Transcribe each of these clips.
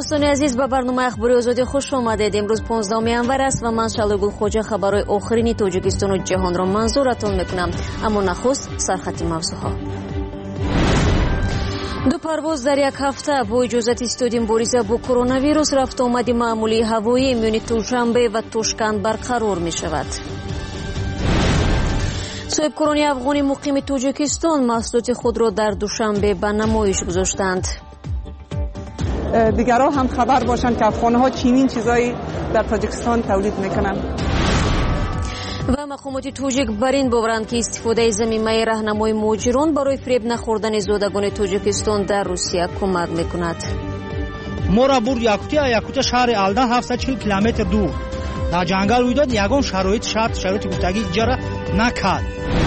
دوستان عزیز، به برنامه اخباری آزادی خوش آمدید. امروز 15 انور است و من شالگل خوجا خبرهای آخرین تاجیکستان و جهان را منظورتان میکنم. اما نخست سرخط موضوعها. دو پرواز در یک هفته با اجازت استودیم مبارزه با کرونا ویروس رفت آمد معمولی هوایی میان دوشنبه و توشکند برقرار می شود. صاحب کرانی افغانی مقیم تاجیکستان محصولات خود را در دوشنبه به نمایش گذاشتند. دیگرها هم خبر باشند که افغان‌ها چنین چیزایی در تاجیکستان تولید میکنند. و مقامات تاجیک بر این باورند که استفاده ضمیمه راهنمای مهاجران برای فریب نخوردن زادگان تاجیکستان در روسیه کمک میکند. ما را برد یاکوتیا شهر الدا 740 کیلومتر دور. در جنگل روی داد یگان شرایط گفتگی اجاره نکرد.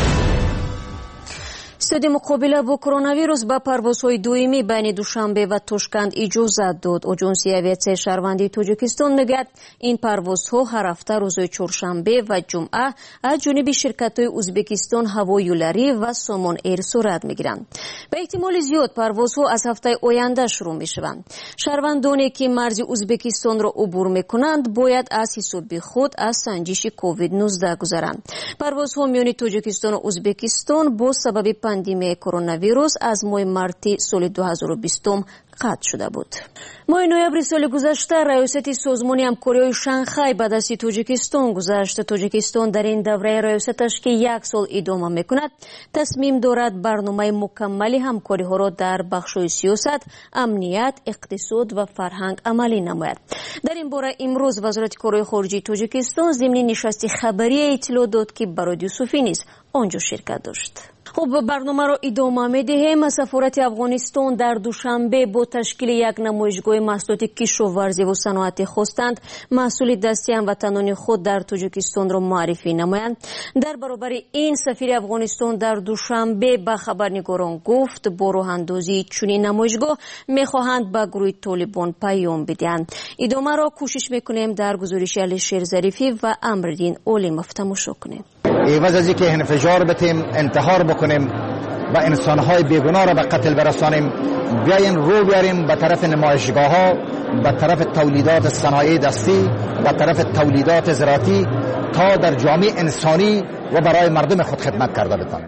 استاد مقابله با کرونا ویروس به پروازهای دویمی بین دوشنبه و توشکند اجازت داد. اجنسی اویاسیون شهروندی تاجیکستان میگوید این پروازها هر هفته روزهای چهارشنبه و جمعه از جانب شرکت‌های ازبکستان هوایولری و سامان ایر صورت میگیرند. به احتمال زیاد پروازها از هفته آینده شروع میشوند. شهروندانی که مرز ازبکستان را عبور میکنند باید از حساب خود از سنجش کووید 19 گذرند. پروازها میان تاجیکستان و ازبکستان با سبب پاندمی کرونا ویروس از ماه مارت سال 2020 قطع شده بود. ماه نوامبر سال گذشته ریاست سازمان همکاری شانگهای به دست تاجیکستان گذشت. تاجیکستان در این دوره ریاستش که 1 سال ادامه میکند تصمیم دارد برنامه مکمل همکاری ها را در بخش‌های سیاست، امنیت، اقتصاد و فرهنگ عملی نماید. در این باره امروز وزارت کارهای خارجه تاجیکستان ضمن نشست خبری اطلاع داد که برادر یوسفی نیز آنجا شرکت داشت. خب برنامه را ادامه می‌دهیم. سفارت افغانستان در دوشنبه با تشکیل یک نمایشگاه محصولات کشاورزی و صنعت خواستند محصول دستی هموطنان خود در تاجیکستان را معرفی نمایند. در برابر این سفیر افغانستان در دوشنبه به خبرنگاران گفت با راه اندازی چنین نمایشگاه می‌خواهند به گروه طالبان پیام بدهند. ادامه را کوشش می‌کنیم در گزارش علیشیر ظریفی و امرالدین اولیموف تماشا کنیم. عوض از اینکه انفجار بتیم، انتحار بکنیم و انسانهای بیگناه را به قتل برسانیم، بیاین رو بیاریم به طرف نمایشگاه‌ها، به طرف تولیدات صنایع دستی، به طرف تولیدات زراعتی تا در جامعه انسانی و برای مردم خود خدمت کرده بتانیم.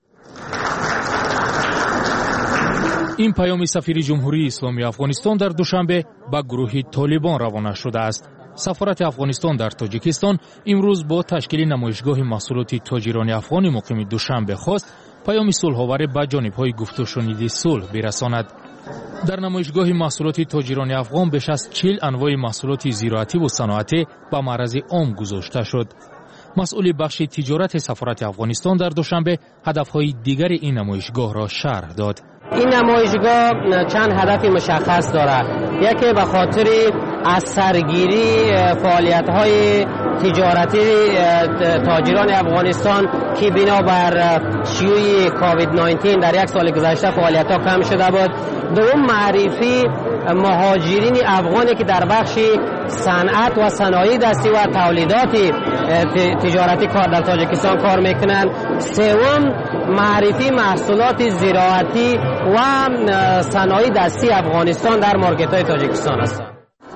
این پیام سفیر جمهوری اسلامی افغانستان در دوشنبه به گروه طالبان روانه شده است. سفارت افغانستان در تاجیکستان امروز با تشکیل نمایشگاه محصولات تاجران افغانی مقیم دوشنبه خواست پیام صلح‌آور به جانب‌های گفت و شنید صلح برساند. در نمایشگاه محصولات تاجران افغان بیش از 40 انواع محصولات زراعتی و صنعتی به معرض عام گذاشته شد. مسئول بخش تجارت سفارت افغانستان در دوشنبه هدف‌های دیگر این نمایشگاه را شرح داد. این نمایشگاه چند هدف مشخص دارد. یکی به خاطر از سرگیری فعالیت‌های تجارتی تاجران افغانستان که بنابر شیوع کووید 19 در 1 سال گذشته فعالیت‌ها کم شده بود. دوم معرفی مهاجرین افغانی که در بخش صنعت و صنایع دستی و تولیدات تجارتی کار در تاجیکستان کار میکنند. سوم معرفی محصولات زراعتی و صنایع دستی افغانستان در مارکت‌های تاجیکستان هستند.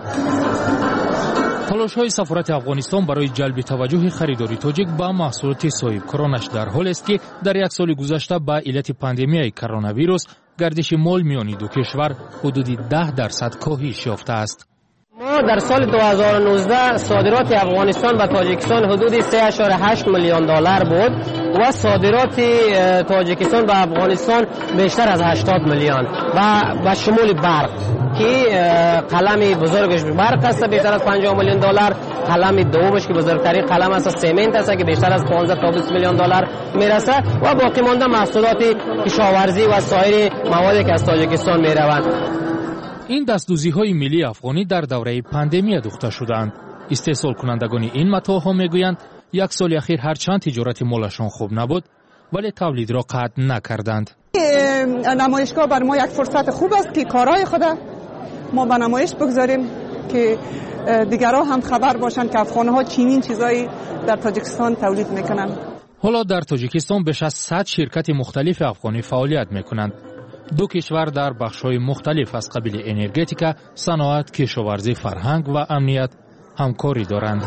تلاش‌های سفارت افغانستان برای جلب توجه خریداری تاجیک به محصولات صاحب کرانش در حال است که در 1 سال گذشته به علت پاندمی کرونا ویروس گردش مال میان دو کشور حدود 10% کاهش یافته است. ما در سال 2019 صادرات افغانستان به تاجیکستان حدود 3.8 میلیون دلار بود و صادرات تاجیکستان به افغانستان بیشتر از 80 میلیون و شمول برق که قلم بزرگش برق است بیشتر از 50 میلیون دلار، قلم دومش که بزرگترین قلم است سمنت است که بیشتر از 15 تا 20 میلیون دلار میرسه و باقی مانده محصولات کشاورزی و سایر موادی که از تاجیکستان میروند. این دستدوزی‌های ملی افغانی در دوره پاندمی دوخته شدند. استحصال کنندگان این متاعها میگویند 1 سال اخیر هرچند تجارت مالشان خوب نبود ولی تولید را قطع نکردند. نمایشگاه بر ما یک فرصت خوب است که کارهای خود ما به نمایش بگذاریم که دیگرها هم خبر باشند که افغان‌ها چنین چیزایی در تاجیکستان تولید میکنند. حالا در تاجیکستان بیش از 100 شرکت مختلف افغانی فعالیت میکنند. دو کشور در بخش‌های مختلف از قبیل انرژتیکا، صنعت، کشاورزی، فرهنگ و امنیت همکاری دارند.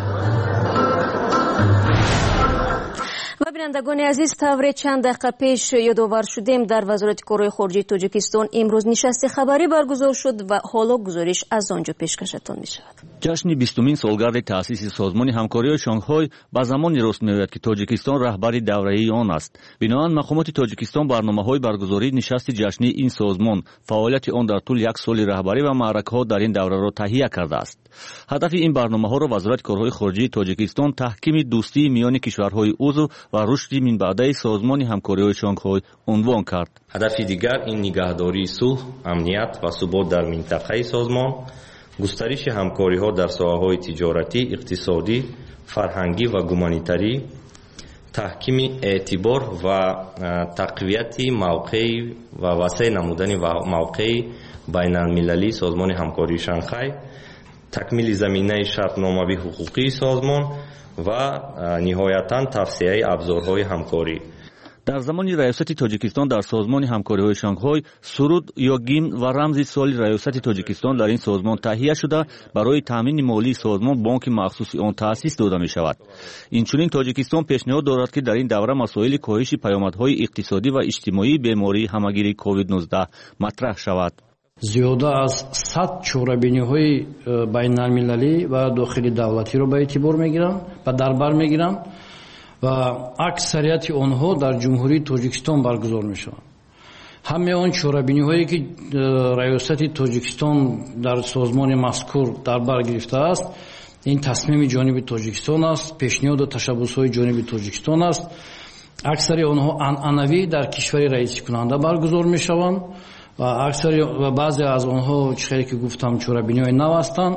و بینندگان عزیز، طور چند دقیقه پیش یادآور شدیم در وزارت کارهای خارجه تاجیکستان امروز نشست خبری برگزار شد و حالا گزارش از آنجا پیشکشتان می شود. جشن 20مین سالگرد تأسیس سازمان همکاری شانگهای با زمانی راست می‌آید که تاجیکستان رهبری دوره‌ای آن است. بنابراین مقامات تاجیکستان برنامه‌های برگزاری نشست جشنی این سازمان، فعالیت آن در طول یک سال رهبری و معرکه‌ها در این دوره را تهیه کرده است. هدف این برنامه‌ها را وزارت کارهای خارجه تاجیکستان تحکیم دوستی میان کشورهای عضو و رشد من بعده سازمان همکاری شانگهای عنوان کرد. هدف دیگر این نگهداری صلح، امنیت و ثبات در منطقه سازمان، گسترش همکاری‌ها در ساحه‌های تجارتی، اقتصادی، فرهنگی و گومانیتاری، تحکیم اعتبار و تقویت موقع و وسیع نمودن موقع بین المللی سازمان همکاری شانگهای، تکمیل زمینه شرطنامه حقوقی سازمان و نهایتاً توسعه ابزارهای همکاری. در زمان ریاست تاجیکستان در سازمان همکاری‌های شانگهای، سرود یا گیمن و رمز سال ریاست تاجیکستان در این سازمان تهیه شده برای تامین مالی سازمان بانک مخصوص آن تأسیس داده می شود. اینچنین تاجیکستان پیشنهاد دارد که در این دوره مسائل کاهش پیامدهای اقتصادی و اجتماعی بیماری همگیری کووید 19 مطرح شود. زیاده از 100 چاره‌بینی‌های بین‌المللی و داخلی دولتی را به اعتبار می‌گیرم و در بر می‌گیرم و اکثریت آنها در جمهوری تاجیکستان برگزار می‌شوند. همه آن چاره‌بینی‌هایی که ریاست تاجیکستان در سازمان مذکور در بر گرفته است، این تصمیم جانب تاجیکستان است، پیشنهاد و تشبس‌های جانب تاجیکستان است. اکثر آنها عنعنوی در کشور رئیس کننده برگزار می‌شوند و اکثر و بعضی از آنها چیزی که گفتم چاره‌بینی‌های نو هستند.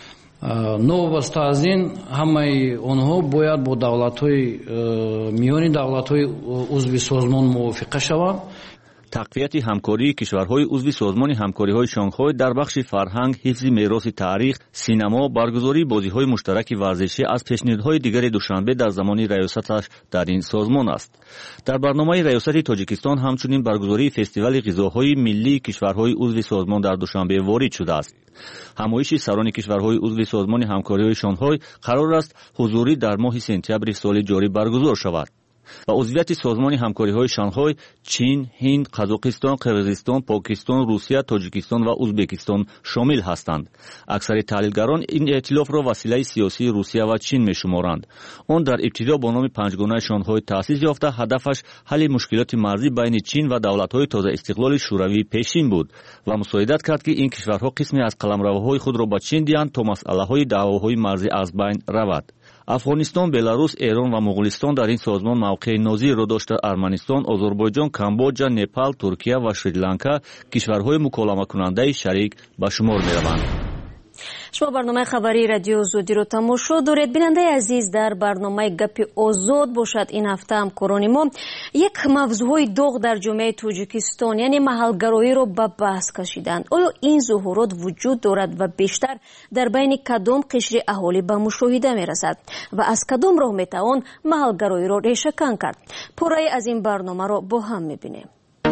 نوبسته از این همه آنها باید با دولت‌های میانی دولت‌های عضو سازمان موافقه شوند. تقویت همکاری کشورهای عضو سازمان همکاری‌های شانگهای در بخش فرهنگ، حفظ میراث تاریخ، سینما، برگزاری بازی‌های مشترک ورزشی از پیشنهادهای دیگر دوشنبه در زمان ریاستش در این سازمان است. در برنامه ریاست تاجیکستان همچنین برگزاری فستیوال غذاهای ملی کشورهای عضو سازمان در دوشنبه وارد شده است. همایش سران کشورهای عضو سازمان همکاری‌های شانگهای قرار است حضوری در ماه سپتامبر سال جاری برگزار شود. و عضویت سازمان همکاری‌های شانگهای چین، هند، قزاقستان، قرقیزستان، پاکستان، روسیه، تاجیکستان و ازبکستان شامل هستند. اکثر تحلیلگران این ائتلاف را وسیله سیاسی روسیه و چین می‌شمارند. آن در ابتدا با نام پنجگانه شانگهای تأسیس یافته، هدفش حل مشکلات مرزی بین چین و دولت‌های تازه استقلال شوروی پیشین بود و مساعدت کرد که این کشورها قسمی از قلمروهای خود را به چین دهند تا مسئله‌های دعواهای مرزی از بین رود. افغانستان، بلاروس، ایران و مغولستان در این سازمان موقع نظیر را داشته. ارمنستان، آذربایجان، کامبوجا، نپال، ترکیه و شریلانکا کشورهای مکالمه کننده شریک به شمار می‌روند. شما برنامه خبری رادیو زودی رو تماشا دارید. بیننده عزیز، در برنامه گپ آزاد باشد این هفته همکاران ما یک موضوع داغ در جامعه تاجیکستان یعنی محلگرایی رو به بحث کشیدند. آیا این ظهورات وجود دارد و بیشتر در بین کدام قشر اهالی به مشاهده می رسد و از کدام راه می توان محلگرایی رو ریشه‌کن کرد؟ پاره از این برنامه رو با هم می بینیم.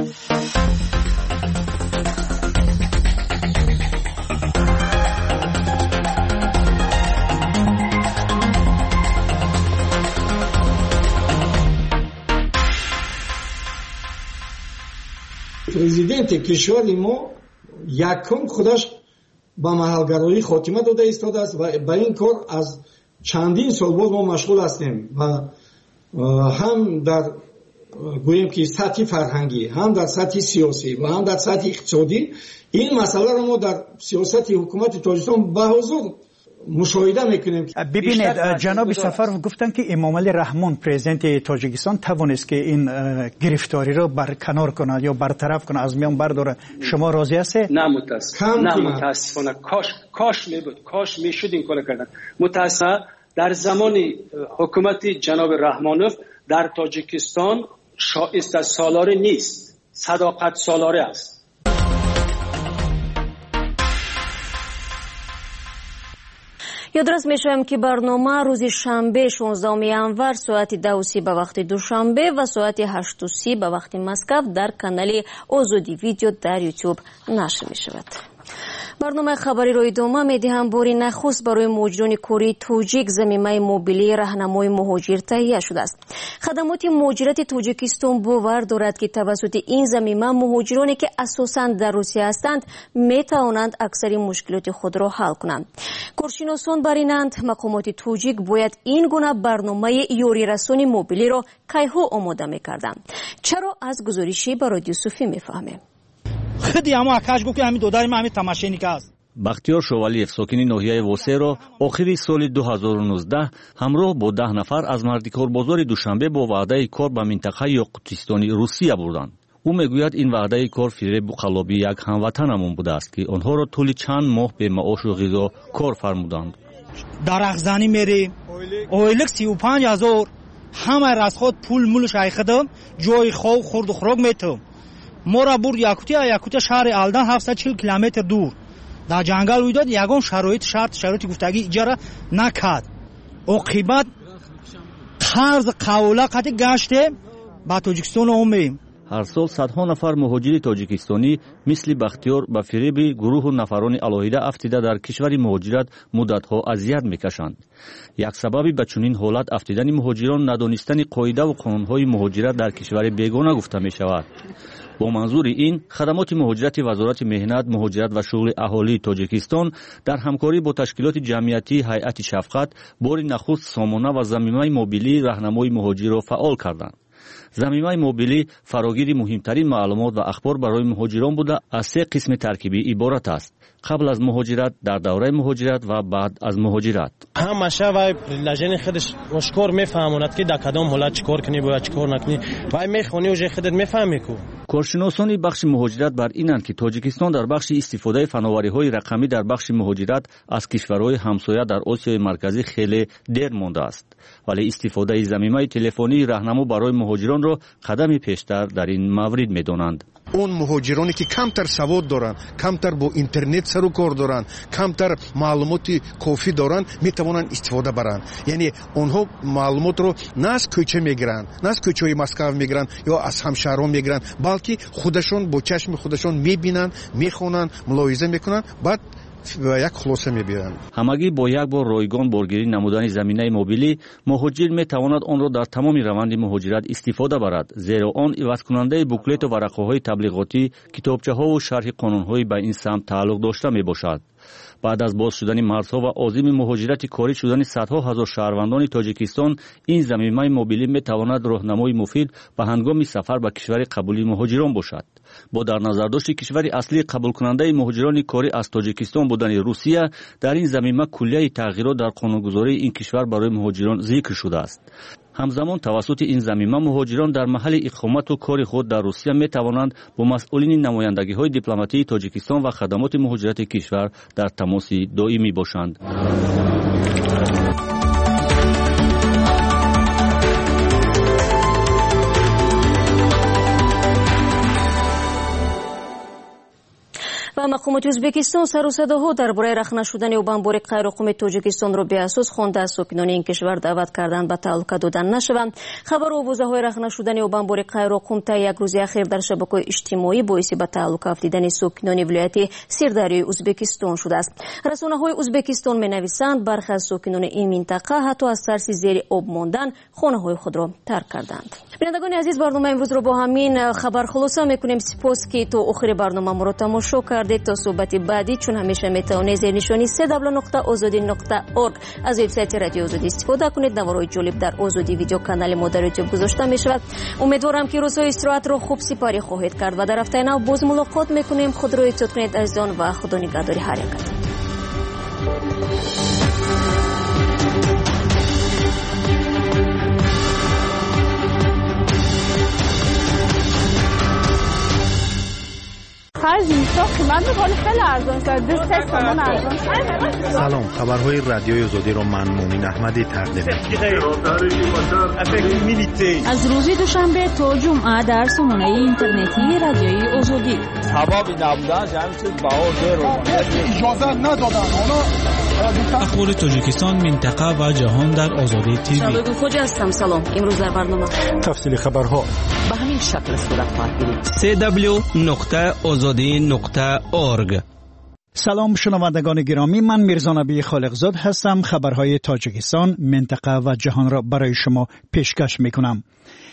پرزیدنت کشور ما یکم خودش با محلگرایی خاتمه داده ایستاده است و با این کار از چندین سال باز ما مشغول هستیم و هم در گوییم که سطح فرهنگی، هم در سطح سیاسی و هم در سطح اقتصادی این مسئله را ما در سیاست حکومت تاجیکستان به حضور مشاهده میکنیم. ببینید جناب سفر گفتن که امام علی رحمان پرزیدنت تاجیکستان توانست که این گرفتاری رو برکنار کنه یا برطرف کنه، از میان برداره. شما راضی هستید؟ نه متاسفانه کاش میبود، کاش میشد این کار کردن. متاسفانه در زمان حکومت جناب رحمانوف در تاجیکستان شایسته سالاری نیست، صداقت سالاری است. یادرس میشویم که برنامه روز شنبه 16 январ ساعت 2:30 به وقت دوشنبه و ساعت 8:30 به وقت مسکو در کانال آزادی ویدیو در یوتیوب نشر می شود. برنامه خبری رو ادامه میدهم. باری نخست برای مهاجران کره توجیک ضمیمه موبیلی راهنمای مهاجر تهیه شده است. خدمات مهاجرت تاجیکستان باور دارد که توسط این ضمیمه مهاجرانی که اساساً در روسیه هستند می توانند اکثر مشکلات خود را حل کنند. کارشناسان برینند مقامات توجیک باید این گونه برنامه یاری رسانی موبیلی را کیها آماده می‌کردند. چرا از گزارشی با رادیو صوفی می‌فهمیم. خودی اما اکاش گفت که همین دوداری همین تماشینیک است. بختیار شوالیف ساکنی ناحیه واسه آخری سال 2019 همراه با 10 نفر از مردکار بازار دوشنبه با وعده کار به منطقه یاقوتستانی روسیه بردند. او میگوید این وعده کار فریب و قلابی یک هموطنمون بوده است که آنها را طول چند ماه به معاش و غذا کار فرمودند. درخزنی میریم اویلک 35,000 همه راسخود پول مول شایخدم جای خواب خورد و خوراک میتم. ما را برد یاکوتیا شهر الدن 740 کیلومتر دور در جنگل ویداد یگان شرایط گفتگی اجاره نکرد. عاقبت قرض قوله قطع گشته با تاجیکستان اومیم. هر سال صدها نفر مهاجر تاجیکستانی مثل بختیار به فریب گروه و نفران علاهیده افتیده در کشور مهاجرت مدتها اذیت میکشند. یک سبب به چنین حالت افتیدن مهاجران ندانستن قاعده و قانونهای مهاجرت در کشور بیگانه گفته می شود. با منظور این خدمات مهاجرت وزارت مهنت، مهاجرت و شغل اهالی تاجیکستان در همکاری با تشکیلات جمعیتی هیئت شفقت بار نخست سامانه و ضمیمه موبیلی راهنمای مهاجر را فعال کردند. ضمیمه موبیلی فراگیر مهمترین معلومات و اخبار برای مهاجران بوده از 3 قسم ترکیبی عبارت است: قبل از مهاجرت، در دوره مهاجرت و بعد از مهاجرت. همشه و لجن خودش مشکور میفهموند که در کدام حالت چیکار کنی باید چیکار نکنی و میخونی و خودت میفهمی کو. کارشناسان بخش مهاجرت بر اینند که تاجیکستان در بخش استفاده فناوری‌های رقمی در بخش مهاجرت از کشورهای همسایه در آسیای مرکزی خیلی دیر مانده است، ولی استفاده ضمیمه تلفنی راهنما برای مهاجران را قدمی پیشتر در این مورد می‌دانند. اون مهاجرانی که کمتر سواد دارن، کمتر با اینترنت سر و کار دارن، کمتر معلومات کافی دارن میتوانن استفاده برن. یعنی اونها معلومات رو نه از کوچه میگیرن، نه از کوچه‌های مسکو میگیرن یا از همشهران میگیرن، بلکه خودشون با چشم خودشون میبینن، میخونن، ملاحظه میکنن، بعد یک خلاصه میبینن. همگی با یک بار رایگان بارگیری نمودن زمینه موبیلی مهاجر میتواند آن را در تمام روند مهاجرت استفاده برد، زیرا آن عوض کننده بوکلت و ورقه‌های تبلیغاتی، کتابچه‌ها و شرح قانون‌های به این سمت تعلق داشته میباشد. بعد از باز شدن مرزها و عازم مهاجرت کاری شدن صدها هزار شهروندان تاجیکستان، این ضمیمه موبیلی میتواند راهنمای مفید به هنگام سفر به کشور قبولی مهاجران باشد. با در نظر داشت کشور اصلی قبول کننده مهاجران کاری از تاجیکستان بودن روسیه، در این ضمیمه کلیه تغییرات در قانونگذاری این کشور برای مهاجران ذکر شده است. همزمان توسط این ضمیمه مهاجران در محل اقامت و کار خود در روسیه می توانند با مسئولین نمایندگی‌های دیپلماتی تاجیکستان و خدمات مهاجرت کشور در تماس دائمی باشند. و مقامات ازبکستان سر و صداها درباره رخ نشدن و بمبار غیرحکومتی تاجیکستان را به اساس خوانده از ساکنان این کشور دعوت کردند به تعلق دادن نشوند. خبر آوازه‌های رخ نشدن و بمبار غیرحکومتی یک روز اخیر در شبکه‌های اجتماعی باعث به تعلق افتیدن ساکنان ولایت سردریای ازبکستان شده است. رسانه‌های ازبکستان می‌نویسند برخی از ساکنان این منطقه حتی از ترس زیر آب ماندن خانه‌های خود را ترک کردند. بینندگان عزیز، برنامه امروز را با همین خبر خلاصه می‌کنیم. سپاس که تا آخر برنامه ما را تماشا کردید. تا صحبت بعدی چون همیشه میتونید زیر نشانی www.azadi.org از وبسایت رادیو آزادی استفاده کنید. نوارهای جالب در آزادی ویدیو کانال ما در یوتیوب گذاشته میشود. امیدوارم که روزهای استراحت را خوب سپری خواهید کرد و در هفته نو باز ملاقات میکنیم. خود را احتیاط کنید عزیزان و خدا نگهدار هر یک. خرج میشه قیمت میکنه خیلی ارزان شد 2-3 تومان ارزان شد. سلام، خبرهای رادیوی آزادی رو من مومین احمدی تقدیم می‌کنم. از روز دوشنبه تا جمعه در سامانه اینترنتی رادیوی آزادی. ثوابی نبودن همین چیز بهادر رو اجازه ندادن. اخبار تاجیکستان، منطقه و جهان در آزادی تیوی. شبکه خوجا هستم. سلام. امروز در برنامه تفصیل خبرها به همین شکل صورت خواهد گرفت. www.azadi.org. سلام شنوندگان گرامی، من میرزا نبی خالقزاد هستم. خبرهای تاجیکستان، منطقه و جهان را برای شما پیشکش میکنم.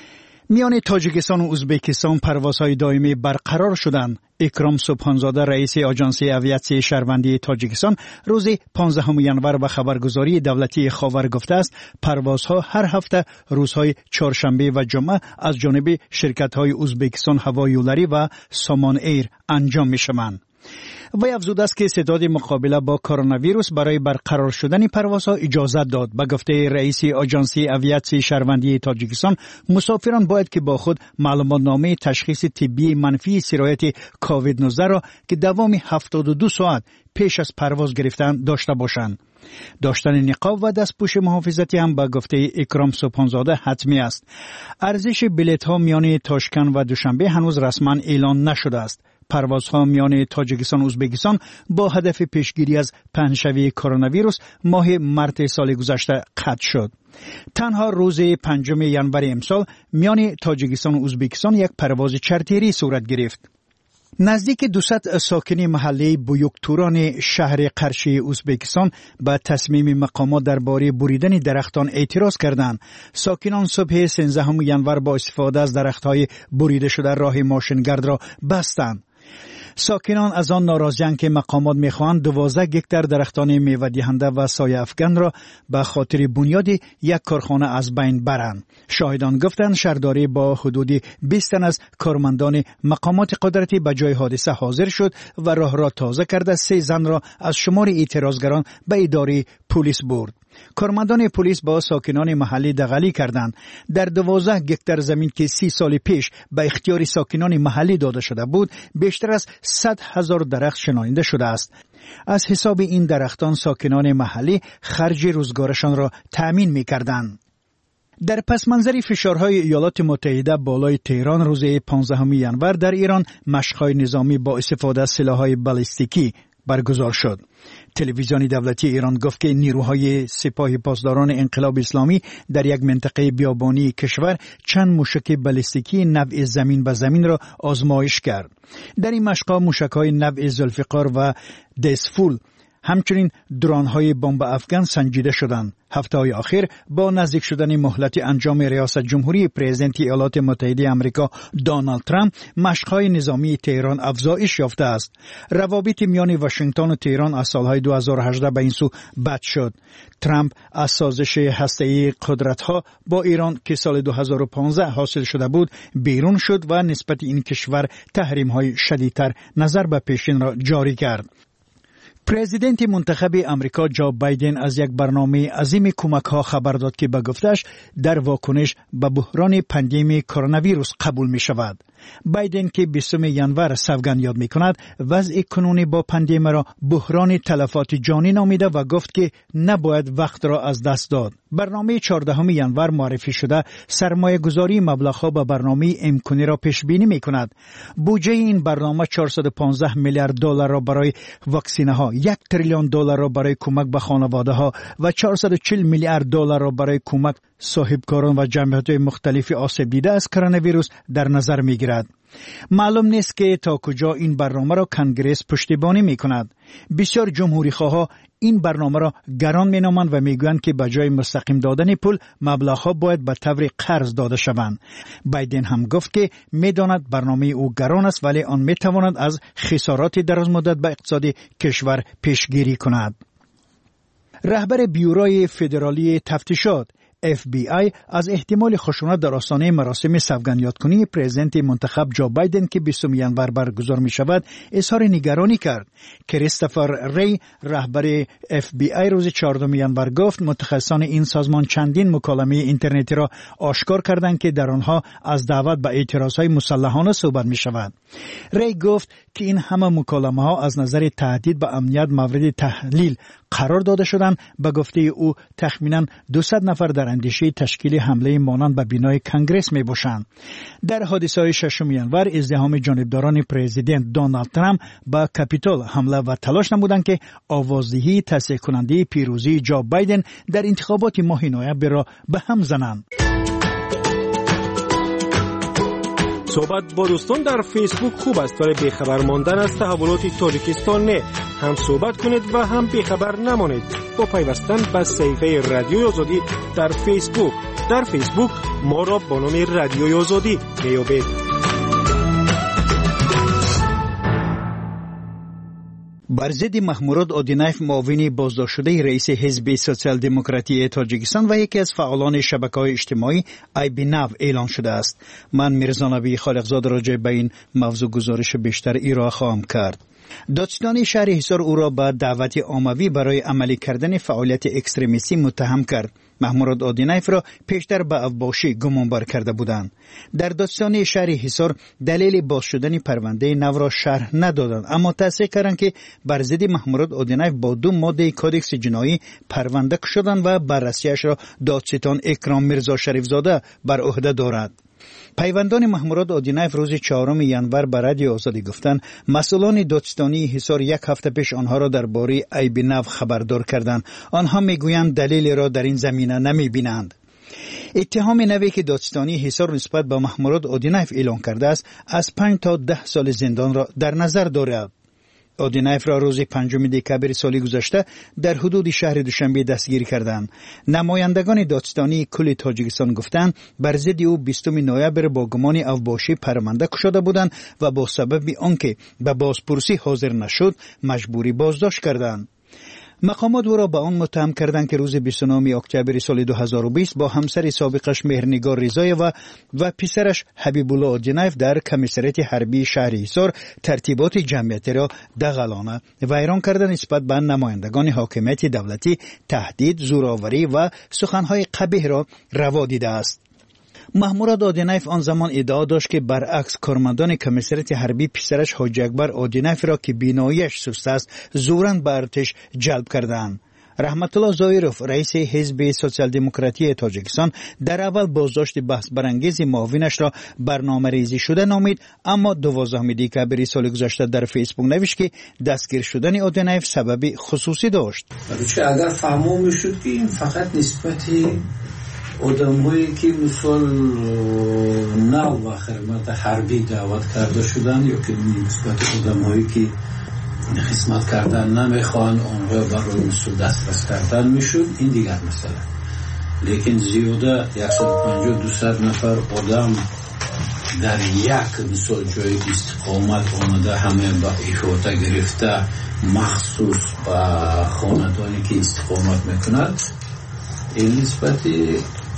میان تاجیکستان و ازبکستان پروازهای دائمی برقرار شدند. اکرام سبحانزاده رئیس آژانسی اویاسیون شهروندی تاجیکستان روز 15 ینور به خبرگزاری دولتی خاور گفته است پروازها هر هفته روزهای چهارشنبه و جمعه از جانب شرکت‌های ازبکستان هوایولری و سامان ایر انجام می‌شوند. وی افزوده است که استعداد مقابله با کرونا ویروس برای برقرار شدن پروازها اجازه داد. به گفته رئیس آژانسی اویاسیون شهروندی تاجیکستان، مسافران باید که با خود معلومات نامه تشخیص طبی منفی سرایت کووید 19 را که دوام 72 ساعت پیش از پرواز گرفتن داشته باشند. داشتن نقاب و دستپوش محافظتی هم به گفته اکرام سبحانزاده حتمی است. ارزش بلیط ها میان تاشکند و دوشنبه هنوز رسما اعلان نشده است. پروازها میان تاجیکستان و ازبکستان با هدف پیشگیری از پهنشوی کرونا ویروس ماه مارس سال گذشته قطع شد. تنها روز 5 ینور امسال میان تاجیکستان و ازبکستان یک پرواز چارتری صورت گرفت. نزدیک 200 ساکنین محله بویوکتوران شهر قرشی ازبکستان به تصمیم مقامات درباره بریدن درختان اعتراض کردند. ساکنان صبح 13 ینور با استفاده از درخت‌های بریده شده راه ماشینگرد را بستند. ساکنان از آن ناراضی‌اند که مقامات می‌خواهند 12 گکتار درختان میوه دهنده و سایه افکن را به خاطر بنیاد یک کارخانه از بین برند. شاهدان گفتند شهرداری با حدود 20 تن از کارمندان مقامات قدرتی به جای حادثه حاضر شد و راه را تازه کرده 3 زن را از شمار اعتراضگران به اداره پلیس برد. کارمندان پلیس با ساکنان محلی دغلی کردند. در 12 گکتار زمین که 30 سال پیش به اختیار ساکنان محلی داده شده بود، بیشتر از 100,000 درخت شنانده شده است. از حساب این درختان ساکنان محلی خرج روزگارشان را تأمین می‌کردند. در پس منظر فشارهای ایالات متحده بالای تهران روز 15 ینور در ایران مشق‌های نظامی با استفاده از سلاح‌های بالستیکی برگزار شد. تلویزیون دولتی ایران گفت که نیروهای سپاه پاسداران انقلاب اسلامی در یک منطقه بیابانی کشور چند موشک بالستیکی نوع زمین به زمین را آزمایش کرد. در این مشق‌ها موشک‌های نوع ذوالفقار و دسفول همچنین درون‌های بمب افغان سنجیده شدند. هفته‌های اخیر با نزدیک شدن مهلت انجام ریاست جمهوری پرزیدنت ایالات متحده آمریکا دونالد ترامپ، مشق‌های نظامی تهران افزایش یافته است. روابط میان واشنگتن و تهران از سالهای 2018 به این سو بد شد. ترامپ از سازش هسته‌ای قدرت‌ها با ایران که سال 2015 حاصل شده بود بیرون شد و نسبت این کشور تحریم‌های شدیدتر نظر به پیشین را جاری کرد. پرزیدنت منتخب امریکا جو بایدن از یک برنامه عظیم کمک‌ها خبر داد که به گفتش در واکنش به بحران پاندمی کرونا ویروس قبول می شود. بایدن که 20 ینور سوگند یاد می کند وضع کنونی با پاندمی را بحران تلفات جانی نامیده و گفت که نباید وقت را از دست داد. برنامه 14 ینور معرفی شده سرمایه گذاری مبلغ‌ها به برنامه امکانی را پیش بینی می کند. بودجه این برنامه 415 میلیارد دلار را برای واکسینه ها، 1 تریلیون دلار را برای کمک به خانواده ها و 440 میلیارد دلار را برای کمک صاحبکاران و جمعیت مختلف آسیب دیده از کرونا ویروس در نظر می گیرد. معلوم نیست که تا کجا این برنامه را کنگرس پشتیبانی می کند. بسیار جمهوری خواه این برنامه را گران می نامند و می گویند که به جای مستقیم دادن پول مبلغ‌ها باید به طور قرض داده شوند. بایدن هم گفت که می داند برنامه او گران است ولی آن می تواند از خسارات دراز مدت به اقتصاد کشور پیشگیری کند. رهبر بیوروی فدرالی تفتیشات FBI از احتمال خشونت در آستانه مراسم سوگندیادکنی پرزیدنت منتخب جو بایدن که 20 ژانویه برگزار می شود اظهار نگرانی کرد. کریستوفر ری رهبر FBI روز 14 ژانویه گفت متخصصان این سازمان چندین مکالمه اینترنتی را آشکار کردند که در آنها از دعوت به اعتراضهای مسلحانه صحبت می شود. ری گفت که این همه مکالمه ها از نظر تهدید به امنیت مورد تحلیل قرار داده شدند. به گفته او تخمیناً 200 نفر در اندیشه تشکیل حمله مانند به بینای کنگره می باشند. در حادثه 6 ژانویه ازدحام جانبداران پرزیدنت دونالد ترامپ به کاپیتول حمله و تلاش نمودند که آوازدهی تصحیح کننده پیروزی جو بایدن در انتخابات ماه نوامبر را به هم زنند. صحبت با دوستان در فیسبوک خوب است ولی بیخبر ماندن از تحولات تاجیکستان نه. هم صحبت کنید و هم بیخبر نمانید با پیوستن به صفحه رادیوی آزادی در فیسبوک. در فیسبوک ما را با نام رادیوی آزادی میابید. بر ضد محمود آدینایف معاون بازداشت شده رئیس حزب سوسیال دموکراتی تاجیکستان و یکی از فعالان شبکه‌های اجتماعی آیبیناو اعلان شده است. من میرزا نبی خالقزاد راجع به این موضوع گزارش بیشتر ارائه خواهم کرد. دادستان شهر حصار او را به دعوت عمومی برای عملی کردن فعالیت اکستریمیستی متهم کرد. محمود آدینایف را پیشتر به افباشی گمانبر کرده بودند. در دادستان شهر حصار دلیل باز شدن پرونده نو را شرح ندادند، اما تصدیق کردند که بر ضد محمود آدینایف با 2 ماده کدکس جنایی پرونده شدند و بررسیش را دادستان اکرام میرزا شریفزاده بر عهده دارد. پیوندان محمود آدینایف روز 4 ژانویه به رادیو آزادی گفتند مسئولان دادستانی حصار 1 هفته پیش آنها را درباره آیبیناو خبردار کردند. آنها میگویند دلیلی را در این زمینه نمیبینند. اتهام نوی که دادستانی حصار نسبت به محمود آدینایف اعلان کرده است از 5 تا 10 سال زندان را در نظر دارد. آدینایف را روز 5 دکامبر سال گذشته در حدود شهر دوشنبه دستگیر کردند. نمایندگان دادستانی کل تاجیکستان گفتند بر ضد او 20 نوامبر با گمان افباشی پرونده شده بودند و با سبب آنکه به بازپرسی حاضر نشد مجبوری بازداشت کردند. مقامات او را به آن متهم کردند که روز 29 اکتبر سال 2020 با همسر سابقش مهرنگار رضایه و پسرش حبیب الله آدینایف در کمیساریات حربی شهر حصار ترتیبات جمعیتی را دغلانه ویران کردند. نسبت به نمایندگان حاکمیت دولتی تهدید، زورآوری و سخنهای قبیح را روا دیده است. محمود آدینایف آن زمان ادعا داشت که برعکس کارمندان کمیساریات حربی پسرش حاجی اکبر آدینایف را که بیناییش سست است زوراً به ارتش جلب کردند. رحمت الله زایروف رئیس حزب سوسیال دموکراتی تاجیکستان در اول بازداشت بحث برانگیز معاونش را برنامه‌ریزی شده نامید، اما 12 دکامبر سال گذشته در فیسبوک نوشت که دستگیر شدن آدینایف سبب خصوصی داشت. البته اگر فهمو میشد که این فقط نسبتی آدم‌هایی که مثلا نو و خدمت حربی دعوت کرده شدن یا که نسبت آدم‌هایی که خدمت کردن نمیخوان اونها برای مثل دسترس کردن میشد، این دیگر مسئله. لیکن زیاده 150-200 نفر آدم در یک مثل جای استقامت آمده همه با احاطه گرفته مخصوص با خاندانی که استقامت میکند، این نسبتی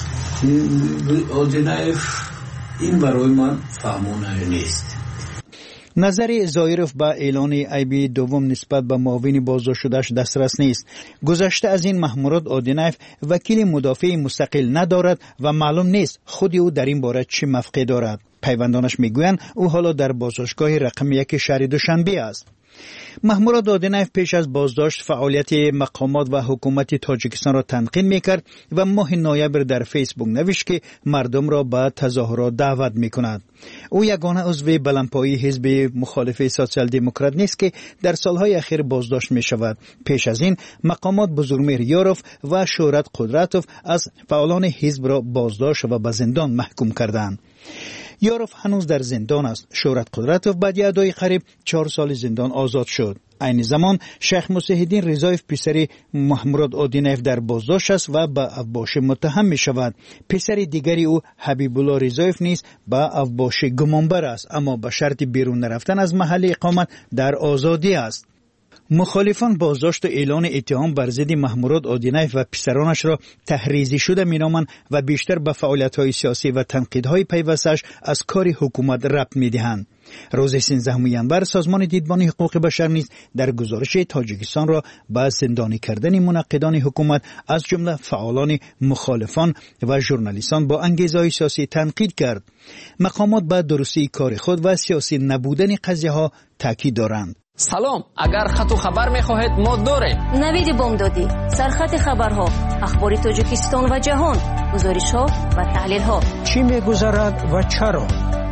آدینایف این برای من فهمانه نیست. نظر زایروف با اعلان ایبی دوم نسبت به معاون بازداشت شدهش دسترس نیست. گذشته از این محمود آدینایف وکیل مدافع مستقل ندارد و معلوم نیست خود او در این باره چه موقع دارد. پیوندانش میگویند او حالا در بازداشتگاه رقم 1 شهر دوشنبه است. محمود آدینایف پیش از بازداشت فعالیت مقامات و حکومت تاجیکستان را تنقید میکرد و ماه نوامبر در فیسبوک نوشت که مردم را به تظاهرات دعوت میکند. او یگانه عضو بلندپایه حزب مخالف سوسیال دموکرات نیست که در سالهای اخیر بازداشت می شود. پیش از این مقامات بزرگمهر یاروف و شهرت قدرتوف از فعالان حزب را بازداشت و به زندان محکوم کردند. یاروف هنوز در زندان است. شهرت قدرتوف بعد ادای قریب 4 سال زندان آزاد شد. این زمان شیخ مسیحالدین رضایف پسر محمود آدینایف در بازداشت است و به افباشی متهم می شود. پسر دیگری او حبیب الله رضایف نیز به افباشی گمانبر است، اما به شرط بیرون نرفتن از محل اقامت در آزادی است. مخالفان بازداشت و اعلان اتهام بر ضد محمود آدینه و پسرانش را تحریزی شده مینامند و بیشتر به فعالیت‌های سیاسی و تنقیدهای پیوستش از کار حکومت ربط می‌دهند. روز 13 ینور سازمان دیدبان حقوق بشر نیز در گزارش تاجیکستان را به زندانی کردن منقدان حکومت از جمله فعالان مخالفان و ژورنالیستان با انگیزه‌های سیاسی تنقید کرد. مقامات به درستی کار خود و سیاسی نبودن قضیه‌ها تاکید دارند. سلام، اگر خط و خبر می‌خواهید ما داریم. نوید بامدادی، سرخط خبرها، اخبار تاجیکستان و جهان، گزارش‌ها و تحلیل‌ها. چی می‌گذرد و چرا؟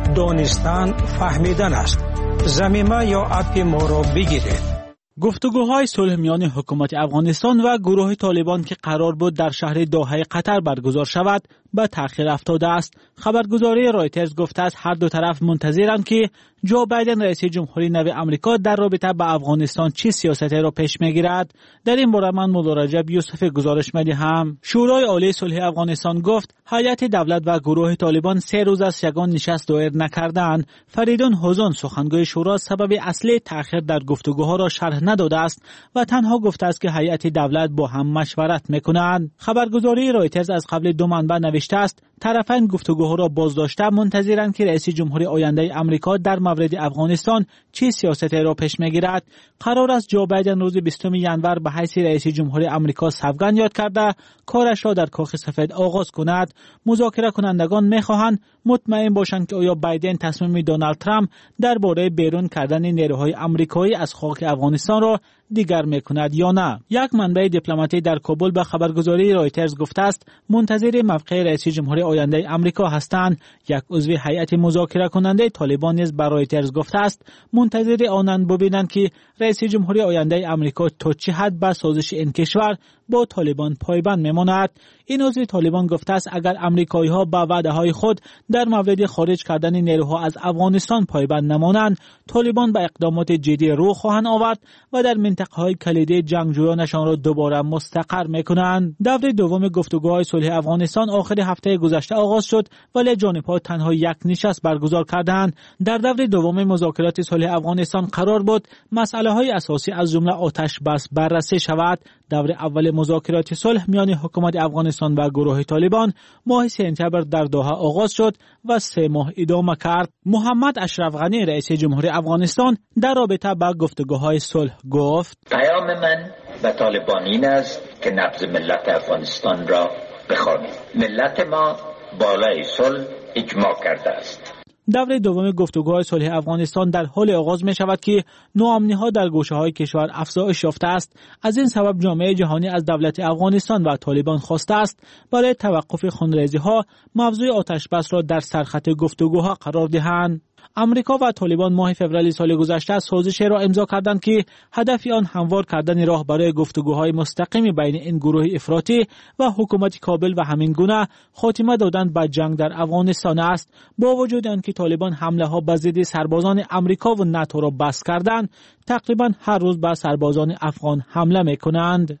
دانستن فهمیدن است. ضمیمه یا اپ ما را بگیرید. گفتگوهای صلح میان حکومت افغانستان و گروه طالبان که قرار بود در شهر دوحه قطر برگزار شود به تأخیر افتاده است. خبرگزاری رایترز گفته است هر دو طرف منتظرند که جو بایدن رئیس جمهوری نو آمریکا در رابطه با افغانستان چه سیاستی را پیش میگیرد. در این باره من مولا رجب یوسف گزارش میدهم. شورای عالی صلح افغانستان گفت هیئت دولت و گروه طالبان 3 روز از یگان نشست دایر نکردند. فریدون حزون سخنگوی شورا سبب اصلی تأخیر در گفتگوها را شرح نداده است و تنها گفته است که هیئت دولت با هم مشورت میکنند. خبرگزاری رایترز از قبل 2 منبع نوشته است طرفین گفتگوها را بازداشته منتظرند که رئیس جمهوری آینده آمریکا در مورد افغانستان چه سیاستی را پیش میگیرد. قرار است جو بایدن روز 20 ینور به حیث رئیس جمهوری آمریکا سوگند یاد کرده کارش را در کاخ سفید آغاز کند. مذاکره کنندگان میخواهند مطمئن باشند که آیا بایدن تصمیم دونالد ترامپ درباره بیرون کردن نیروهای آمریکایی از خاک افغانستان را دیگر میکند یا نه. یک منبع دیپلماتی در کابل به خبرگزاری رایترز گفته است منتظر موقع رئیس جمهوری آینده آمریکا هستند. یک عضو هیئت مذاکره کننده طالبان نیز به رایترز گفته است منتظر آنند ببینند که رئیس جمهوری آینده آمریکا تا چه حد به سازش این کشور با طالبان پایبند میماند. این عضو طالبان گفته است اگر آمریکایی ها با وعده های خود در مورد خارج کردن نیروها از افغانستان پایبند نمانند طالبان به اقدامات جدی رو خواهند آورد و در منطقه های کلیدی جنگجویانشان را دوباره مستقر میکنند. دور دوم گفتگوهای صلح افغانستان آخر هفته گذشته آغاز شد ولی جانبها تنها یک نشست برگزار کردند. در دور دوم مذاکرات صلح افغانستان قرار بود مسئله های اساسی از جمله آتش بس بررسی شود. دور اول مذاکرات صلح میان حکومت افغانستان و گروه طالبان ماه سپتامبر در دوحه آغاز شد و 3 ماه ادامه کرد. محمد اشرف غنی رئیس جمهوری افغانستان در رابطه با گفتگوهای صلح گفت پیام من به طالبان این است که نبض ملت افغانستان را بخوانید. ملت ما بالای صلح اجماع کرده است. دور دوم گفتگوهای صلح افغانستان در حال آغاز می شود که ناامنی‌ها در گوشه‌های کشور افزایش یافته است. از این سبب جامعه جهانی از دولت افغانستان و طالبان خواسته است برای توقف خونریزی‌ها موضوع آتش بس را در سرخط گفتگوها قرار دهند. امریکا و طالبان ماه فوریه سال گذشته سازشی را امضا کردند که هدف آن هموار کردن راه برای گفتگوهای مستقیم بین این گروه افراطی و حکومت کابل و همین گونه خاتمه دادن به جنگ در افغانستان است. با وجود آنکه طالبان حمله ها به ضد سربازان امریکا و ناتو را بس کردند تقریبا هر روز به سربازان افغان حمله میکنند.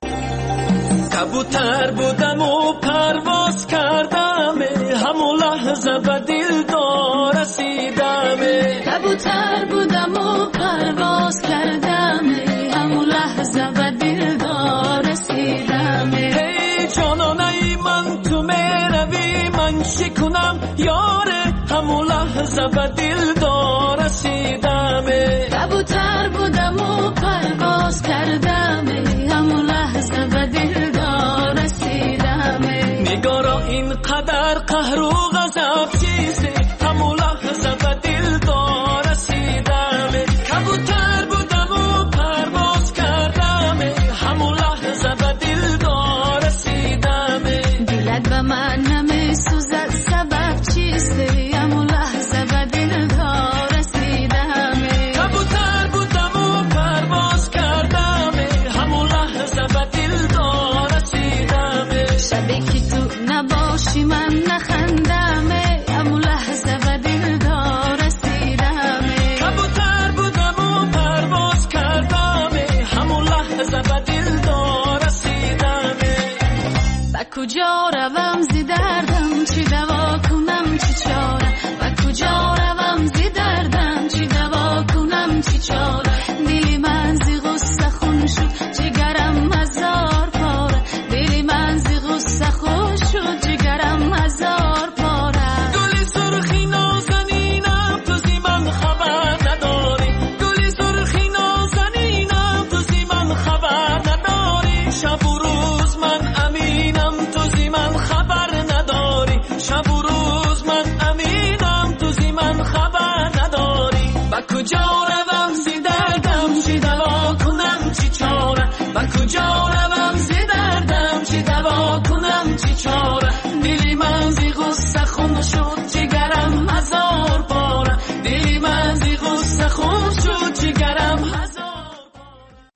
کبوتر بودم و پرواز کردم همون لحظه به دلدار رسیدم. کبوتر بودم و پرواز کردم همون لحظه به دلدار رسیدم. هی جانانه من تو میروی من شکنم یاره همون لحظه به دلدار رسیدم. کبوتر بودم و پرواز کردم همون لحظه به دلدار رسیدم. نگارا اینقدر قهر و غضب چیزه همون لحظه به دلدار رسیدم. کبوتر بودم و پرواز کردم همون لحظه به دلدار رسیدم. دلت به من نمیسوزد سبب چیسته همون لحظه به دلدار رسیدم. کبوتر بودم و پرواز کردم همون لحظه به دلدار رسیدم. شبی که تو نباشی من نخندم همون لحظه به دلدار رسیدم. کبوتر بودم و پرواز کردم همون لحظه به دلدار رسیدم. و کجا روم زی دردم چی دوا کنم چی چاره. و کجا روم زی دردم چی دوا کنم چی چاره. دلی من زی غصه خون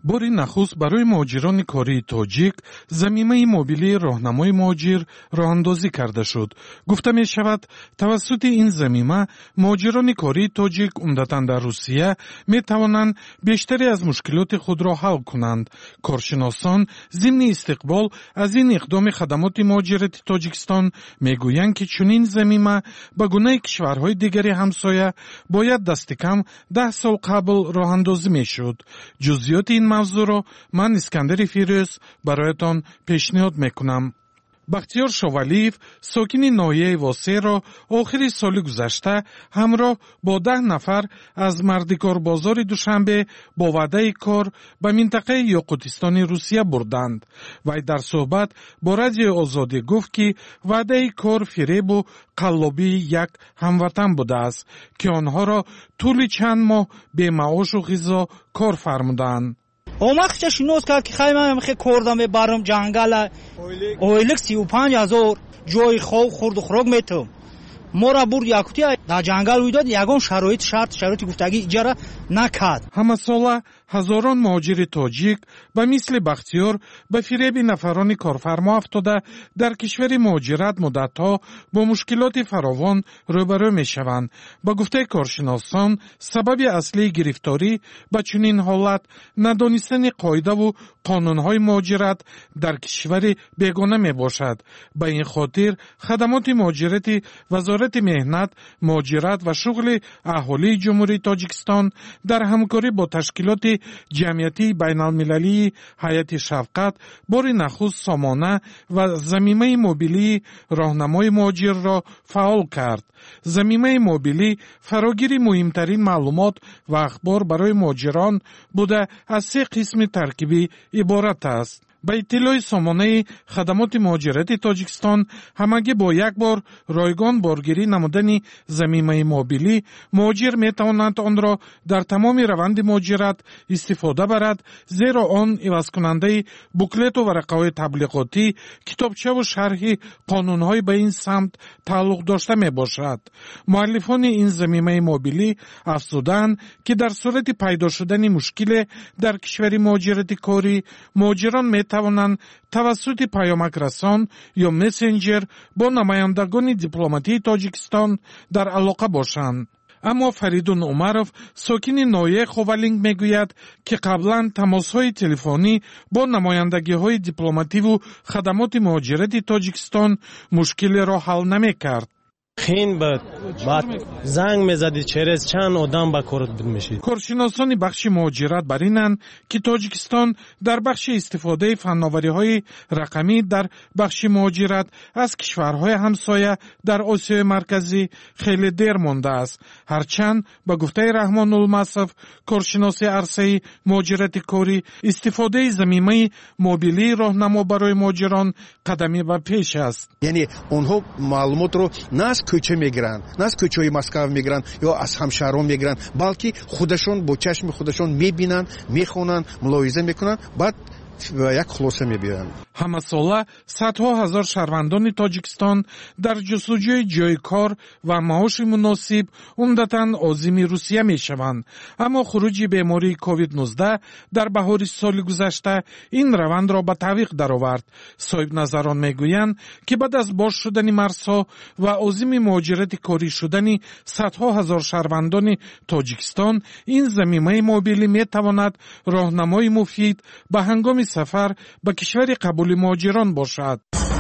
باری نخست برای مهاجران کاری تاجیک ضمیمه موبیلی راهنمای مهاجر راه اندازی کرده شد. گفته می شود توسط این ضمیمه مهاجران کاری تاجیک عمدتاً در روسیه می توانند بیشتری از مشکلات خود را حل کنند. کارشناسان ضمن استقبال از این اقدام خدمات مهاجرت تاجیکستان می گویند که چنین ضمیمه به گونه کشورهای دیگری همسایه باید دست کم 10 سال قبل راه اندازی می شد. جزئیات این موضوع را من اسکندر فیروز برایتان پیشنهاد میکنم. بختیار شاولیف ساکن ناحیه واسه را آخر سال گذشته همراه با 10 نفر از مردکار بازار دوشنبه با وعده کار به منطقه یاقوتستان روسیه بردند. وی در صحبت با رادیو آزادی گفت که وعده کار فریب و قلابی یک هموطن بوده است که آنها را طول چند ماه به معاش و غذا کار فرمودند. اومخش شنوس کرد که خیلی من خیلی کردم برام جنگل اویلک 35,000 جای خواب خورد و خوراک میتم. ما را برد یاکوتی در جنگل ویداد یگان شرایط گفتگی اجاره نکرد. همه ساله هزاران مهاجر تاجیک به مثل بختیار به فریب نفران کارفرما افتاده در کشور مهاجرت مدتها با مشکلات فراوان روبرو می شوند. با گفته کارشناسان سبب اصلی گرفتاری به چنین حالت ندانستن قاعده و قانونهای مهاجرت در کشور بیگانه می باشد. به این خاطر خدمات مهاجرت وزارت مهنت، مهاجرت و شغل اهالی جمهوری تاجیکستان در همکاری با تشکیلات جمعیتی بین المللی هیئت شفقت بار نخست سامانه و ضمیمه موبیلی راهنمای مهاجر را فعال کرد. ضمیمه موبیلی فراگیر مهمترین معلومات و اخبار برای مهاجران بوده از 3 قسم ترکیبی عبارت است. به اطلاع سامانه خدمات مهاجرت تاجیکستان همگی با یک بار رایگان بارگیری نمودن ضمیمه موبیلی مهاجر می تواند آن را در تمام روند مهاجرت استفاده برد، زیرا آن عوض کننده بوکلت و ورقه‌های تبلیغاتی، کتابچه و شرح قانون‌های به این سمت تعلق داشته می باشد. مؤلفان این ضمیمه موبیلی افزودند که در صورت پیدا شدن مشکل در کشور مهاجرت کاری مهاجران می توانند توسط پیامک رسان یا مسنجر با نمایندگان دیپلماتی تاجیکستان در علاقه باشند. اما فریدون عمرов ساکن ناحیه خوالینگ میگوید که قبلا تماس‌های تلفنی با نمایندگی‌های دیپلماتی و خدمات مهاجرت تاجیکستان مشکل را حل نمی‌کرد. خین بعد زنگ میزدی چرز چند آدم با کارت بد میشید. کارشناسان بخش مهاجرت بر اینند که تاجیکستان در بخش استفاده فناوری‌های رقمی در بخش مهاجرت از کشورهای همسایه در آسیای مرکزی خیلی دیر مانده است. هرچند با گفته رحمان المصف کارشناس عرصه مهاجرت کاری استفاده ضمیمه موبیلی راهنما برای مهاجران قدمی به پیش است. یعنی اونها معلومات رو نه کوچه میگیرن، نه از کوچه‌های مسکو میگیرن یا از همشهران میگیرن، بلکه خودشون با چشم خودشون میبینن، میخونن، ملاحظه میکنن، بعد یک خلاصه میبینن. همه ساله صدها هزار شهروندان تاجیکستان در جستجوی جای کار و معاش مناسب عمدتاً عازم روسیه میشوند. اما خروج بیماری کووید 19 در بهار سال گذشته این روند را به تعویق درآورد. صاحب نظران میگویند که بعد از باز شدن مرزها و عازم مهاجرت کاری شدن صدها هزار شهروندان تاجیکستان این ضمیمه موبیلی میتواند راهنمای مفید به هنگام سفر به کشور قبول مهاجران باشد.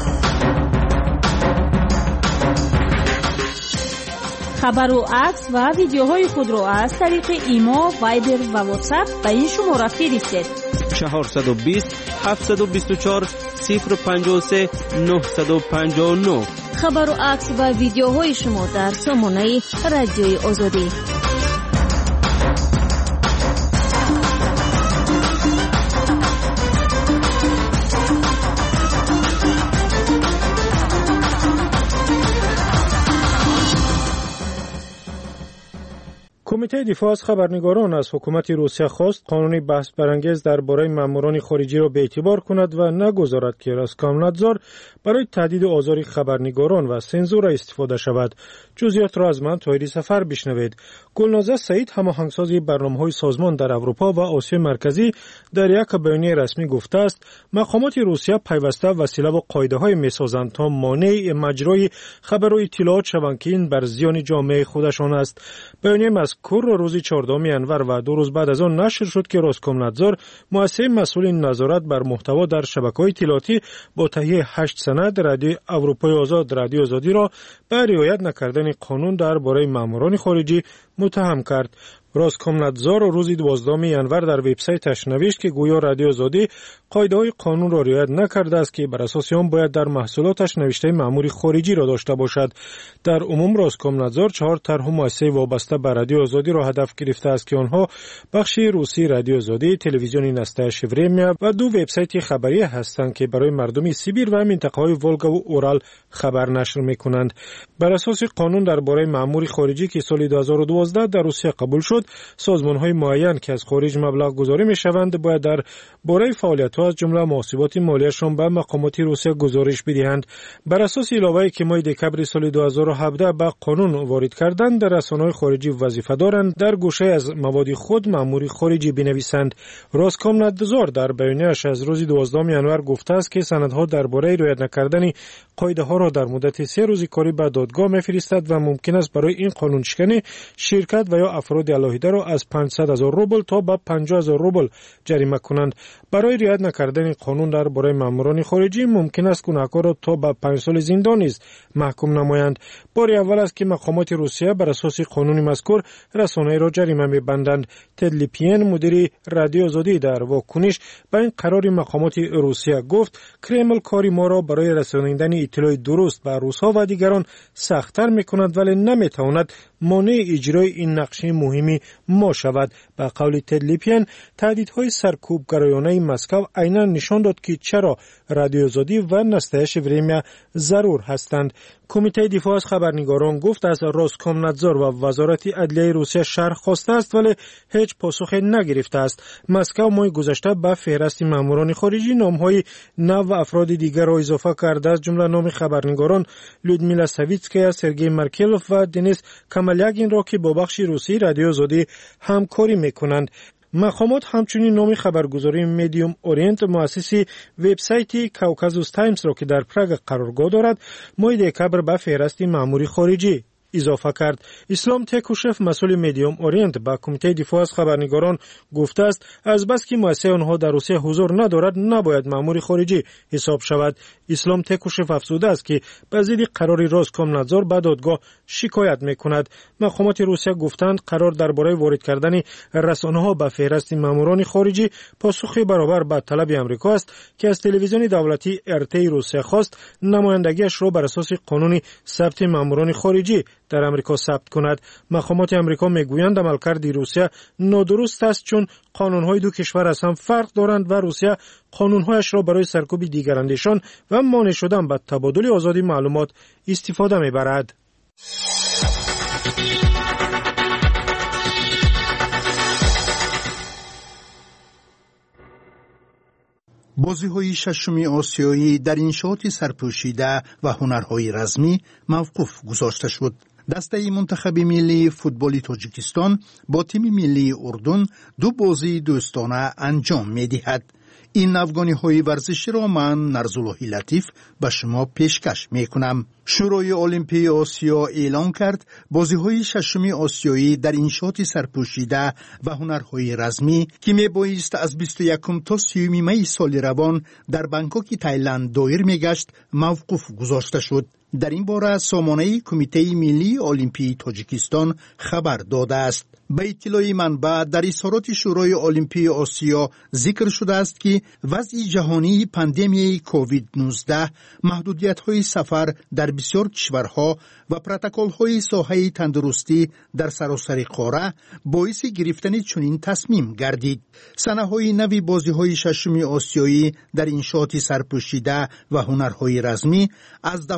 خبر و عکس و ویدیوهای خود را از طریق ایما، وایبر و واتساپ به این شماره فرستید. 420 724 053 959. خبر و عکس و ویدیوهای شما در سامانه رادیوی آزادی. کمیته دفاع از خبرنگاران از حکومت روسیه خواست قانونی بحث برانگیز درباره ماموران خارجی را به اعتبار کند و نگذارد که روسکومنادزور برای تهدید آزار خبرنگاران و سانسور استفاده شود. جزئیات را از من طاهری سفر بشنوید. گلنازه سعید، هماهنگساز برنامه‌های سازمان در اروپا و آسیای مرکزی، در یک بیانیه رسمی گفته است مقامات روسیه پیوسته وسیله و قاعده‌های می‌سازند تا مانع مجرای خبر و اطلاعات شوند که این بر زیان جامعه خودشان است. بیانیه مذکور روز 14 انور و 2 روز بعد از آن نشر شد که روسکومنادزور مؤسسه مسئول نظارت بر محتوا در شبکه‌های اطلاعاتی با تهیه 8 سند رادیو اروپای آزاد رادیو آزادی را به رعایت نکردن قانون درباره ماموران خارجی متهم کرد. روسکومنادزور روز 12 انور در وبسایتش نوشت که گویا رادیو آزادی قاعده‌های قانون را رعایت نکرده است که بر اساس آن باید در محصولاتش نوشته مأمور خارجی را داشته باشد. در عموم روسکومنادزور 4 طرح مؤسسه وابسته به رادیو آزادی را هدف گرفته است که آنها بخش روسی رادیو آزادی، تلویزیون نستایش ورمیا و 2 وبسایت خبری هستند که برای مردم سیبیر و منطقه‌های ولگا و اورال خبر نشر می‌کنند. بر اساس قانون درباره مأمور خارجی که سال 2012 در روسیه قبول شد، سازمان‌های معین که از خارج مبلغ گذاری می‌شوند باید در باره فعالیت‌ها از جمله محاسبات مالیشان به مقامات روسیه گزارش بدهند. بر اساس علاوه‌ای که ماه دکمبر سال 2017 به قانون وارد کردند، در رسانه‌های خارجی وظیفه دارند در گوشه از مواد خود مأمور خارجی بنویسند. روسکومنادزور در بیانیه‌اش از روز 12 انور گفته است که سندها درباره رعایت نکردن قاعده‌ها را در مدت 3 روز کاری به دادگاه می‌فرستد و ممکن است برای این قانون شکنی شرکت و یا افراد علاهیده را از 500,000 روبل تا به 50,000 روبل جریمه کنند. برای رعایت نکردن قانون درباره ماموران خارجی ممکن است گناهکار را تا به 5 سال زندان نیز محکوم نمایند. بار اول است که مقامات روسیه بر اساس قانون مذکور رسانه‌ای را جریمه می‌بندند. تدلیپین، مدیر رادیو آزادی، در واکنش به این قرار مقامات روسیه گفت کرمل کاری ما را برای رسانیدن اطلاع درست به روس‌ها و دیگران سخت‌تر می‌کند ولی نمی‌تواند مانع اجرای این نقشه مهمی ما شود. به قول تدلیپین، تهدیدهای سرکوبگرایانه مسکو عیناً نشان داد که چرا رادیو آزادی و نستایش ورمیا ضرور هستند. کمیته دفاع از خبرنگاران گفت از روسکومنادزور و وزارت عدلیه روسیه شرح خواسته است ولی هیچ پاسخی نگرفته است. مسکو ماه گذشته به فهرست ماموران خارجی نام‌های نو و افراد دیگر را اضافه کرده است، جمله نام خبرنگاران لودمیلا ساویتسکایا، سرگئی مارکلوف و دنیس کامالیاگین را که با بخش روسی رادیو آزادی همکاری می‌کنند. مقامات همچنین نام خبرگزاری میدیوم اورینت، مؤسس وبسایت کوکازوس تایمز را که در پراگ قرارگاه دارد، ماه دکمبر به فهرست مأمور خارجی اضافه کرد. اسلام تکوشف، مسئول میدیوم اورینت، با کمیته دفاع از خبرنگاران گفته است از بس که مؤسسه آنها در روسیه حضور ندارد نباید مأمور خارجی حساب شود. اسلام تکوشف افزوده است که به ضد قرار روسکومنادزور به دادگاه شکایت میکند. مقامات روسیه گفتند قرار درباره وارد کردن رسانه‌ها به فهرست ماموران خارجی پاسخی برابر به طلب آمریکا است که از تلویزیون دولتی ارتی روسیه خواست نمایندگیش را بر اساس قانون ثبت ماموران خارجی در امریکا ثبت کند. مقامات آمریکا میگویند عملکرد روسیه نادرست است چون قانون‌های دو کشور از هم فرق دارند و روسیه قانون‌هایش را برای سرکوب دیگراندیشان و مانع شدن به تبادل آزادی معلومات استفاده می‌برد. بازی‌های ششمی آسیایی در انشاءات سرپوشیده و هنرهای رزمی موقوف گذاشته شد. دسته منتخب ملی فوتبال تاجیکستان با تیم ملی اردن 2 بازی دوستانه انجام می‌دهد. این افغانی‌های ورزشی را من نرزالله لطیف به شما پیشکش می‌کنم. شورای المپی آسیا اعلام کرد بازی‌های ششمی آسیایی در انشاءات سرپوشیده و هنرهای رزمی که میبایست از 21 تا 30 می سال روان در بانکوک تایلند دایر میگشت موقوف گذاشته شد. در این باره سامانه کمیته ملی المپی تاجیکستان خبر داده است. به اطلاع منبع در اظهارات شورای المپی آسیا ذکر شده است که وضع جهانی پاندمی کووید 19 محدودیت‌های سفر در بسیار کشورها و پروتکل‌های ساحه تندرستی در سراسر قاره باعث گرفتن چنین تصمیم گردید. سنه‌های نوی بازی‌های ششمی آسیایی در انشاءات سرپوشیده و هنرهای رزمی از 10 تا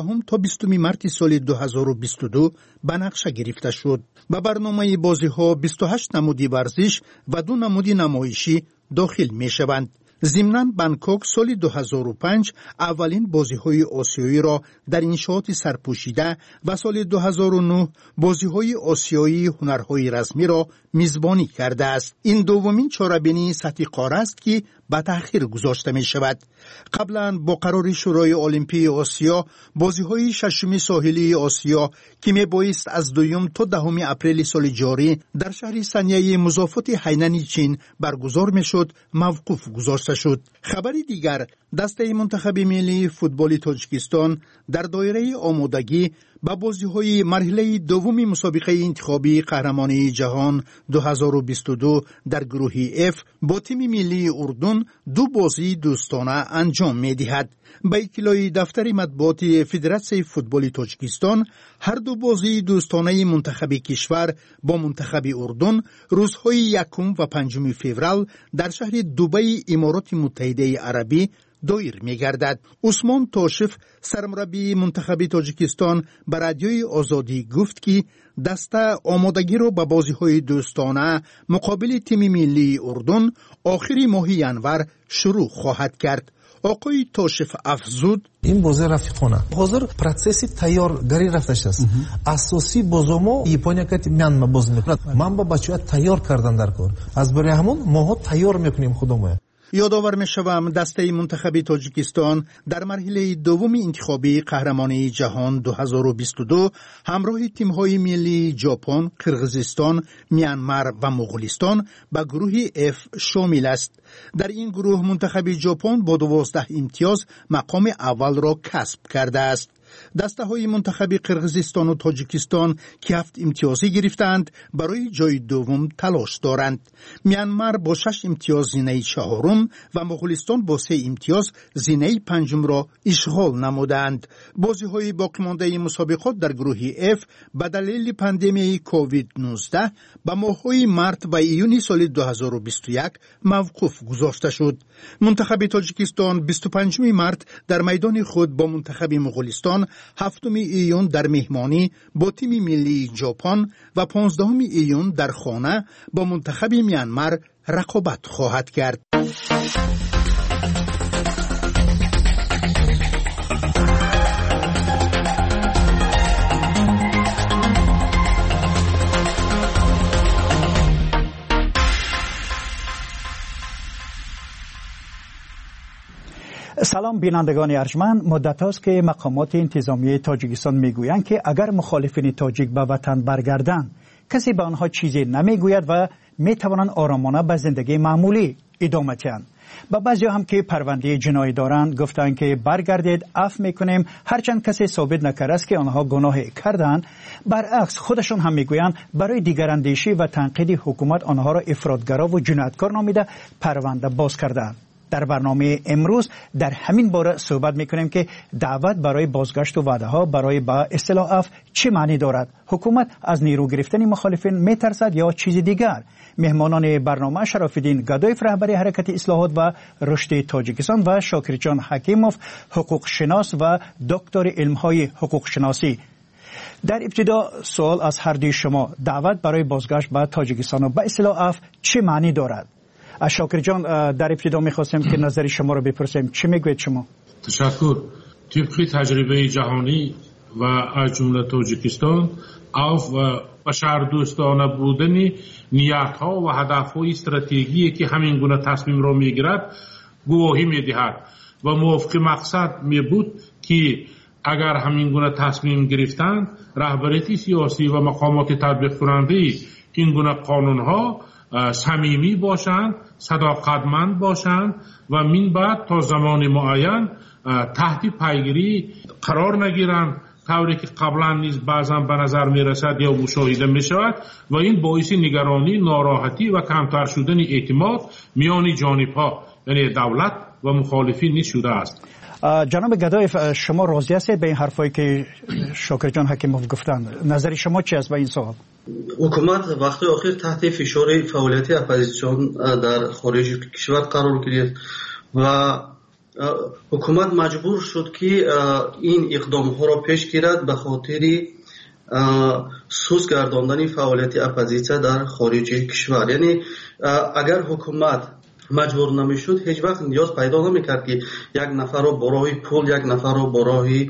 20 مارس سال 2022 به نقشه گرفته شد. به برنامه بازی‌ها 28 نمودی ورزش و 2 نمودی نمایشی داخل می‌شوند. ضمناً بانکوک سال 2005 اولین بازی‌های آسیایی را در انشاءات سرپوشیده و سال 2009 بازی‌های آسیایی هنرهای رسمی را میزبانی کرده است. این دومین چاره‌بینی سطح قاره است که به تأخیر گذاشته می شود. قبلا با قرار شورای المپی آسیا بازی‌های ششمی ساحلی آسیا که می بایست از 2 تا 10 اپریل سال جاری در شهر سنیه مضافات هینان چین برگزار می شد موقوف گذاشته شد. خبری دیگر، دسته منتخب ملی فوتبال تاجیکستان در دایره آمادگی با بازی‌های مرحله دوم مسابقه انتخابی قهرمانی جهان 2022 در گروه F با تیم ملی اردن 2 بازی دوستانه انجام می‌دهد. با اطلاع دفتر مطبوعات فدراسیون فوتبال تاجیکستان، هر 2 بازی دوستانه منتخب کشور با منتخب اردن روزهای 1 و 5 فوریه در شهر دبی امارات متحده عربی دایر می‌گردد. عثمان تاشف سرمربی منتخب تاجیکستان به رادیوی آزادی گفت که دسته آمادگی را به بازی‌های دوستانه مقابل تیم ملی اردن آخر ماه ینور شروع خواهد کرد. آقای تاشف افزود این بازی رفیقانه حاضر پروسسی تیارگاری رفتش است. اساسی بازمو یپونیا که میانمار باز میکنه. من با بچه‌ها تیار کردن در کار. از برای همون ماها تیار میکنیم خودمون. یادآور می‌شوم دسته منتخب تاجیکستان در مرحله دوم انتخابی قهرمانی جهان 2022 همراه تیم‌های ملی ژاپن، قرقیزستان، میانمار و مغولستان به گروه F شامل است. در این گروه منتخب ژاپن با 12 امتیاز مقام اول را کسب کرده است. دسته های منتخب قرقیزستان و تاجیکستان که 7 امتیازی گرفتند برای جای دوم تلاش دارند. میانمار با 6 امتیاز زینه 4 و مغولستان با 3 امتیاز زینه 5 را اشغال نمودند. بازی های باقی مانده مسابقات در گروه F به دلیل پاندمی کووید 19 به ماه‌های مارس و ایون سال 2021 موقوف گذاشته شد. منتخب تاجیکستان 25 مارس در میدان خود با منتخب مغولستان، 7 ایون در مهمانی با تیم ملی ژاپن و 15 ایون در خانه با منتخب میانمار رقابت خواهد کرد. سلام بینندگان ارجمند، مدت است که مقامات انتظامی تاجیکستان میگویند که اگر مخالفین تاجیک به وطن برگردند کسی به آنها چیزی نمیگوید و میتوانند آرامانه به زندگی معمولی ادامه دهند. با بعضی هم که پرونده جنایی دارند گفتند که برگردید عفو میکنیم هرچند کسی ثابت نکرده است که آنها گناهی کردند. برعکس خودشون هم میگویند برای دیگراندیشی و تنقید حکومت آنها را افراطگرا و جنایتکار نامیده پرونده باز کردند. در برنامه امروز در همین باره صحبت میکنیم که دعوت برای بازگشت و وعده ها برای با اصطلاح عفو چه معنی دارد؟ حکومت از نیرو گرفتن مخالفین میترسد یا چیزی دیگر؟ مهمانان برنامه شراف‌الدین گدایف رهبر حرکت اصلاحات و رشد تاجیکستان و شاکرجان حکیموف حقوق شناس و دکتر علم‌های حقوق شناسی. در ابتدا سوال از هر دوی شما، دعوت برای بازگشت به تاجیکستان و به اصطلاح عفو چه معنی دارد؟ شاکر جان، در ابتدا میخواستیم که نظر شما رو بپرسیم. چی میگوید شما؟ تشکر. طبق تجربه جهانی و از جمله تاجیکستان عفو و بشر دوستانه بودن نیت‌ها و هدف‌های استراتژیکی که همین گونه تصمیم را میگیرد گواهی میدهد و موافق مقصد میبود که اگر همین گونه تصمیم گرفتند رهبریت سیاسی و مقامات تطبیق کننده این گونه قانون‌ها صمیمی باشند، صداقتمند باشند و من بعد تا زمان معین تحت پیگیری قرار نگیرند، طوری که قبلا نیز بعضا به نظر می رسد یا مشاهده می شود و این باعث نگرانی، ناراحتی و کمتر شدن اعتماد میان جانب‌ها یعنی دولت و مخالفین نیز شده است. جناب گدایف، شما راضی هستید به این حرفایی که شاکر جان حکیموف گفتند؟ نظر شما چی است به این سوال؟ حکومت وقتی آخر تحت فشار فعالیت اپوزیسیون در خارج کشور قرار گرفت و حکومت مجبور شد که این اقدام ها را پیش گیرد به خاطر سوس گرداندن فعالیت اپوزیسیون در خارج کشور. یعنی اگر حکومت مجبور نمیشد هیچ وقت نیاز پیدا نمیکرد که یک نفر را برای پول، یک نفر را برای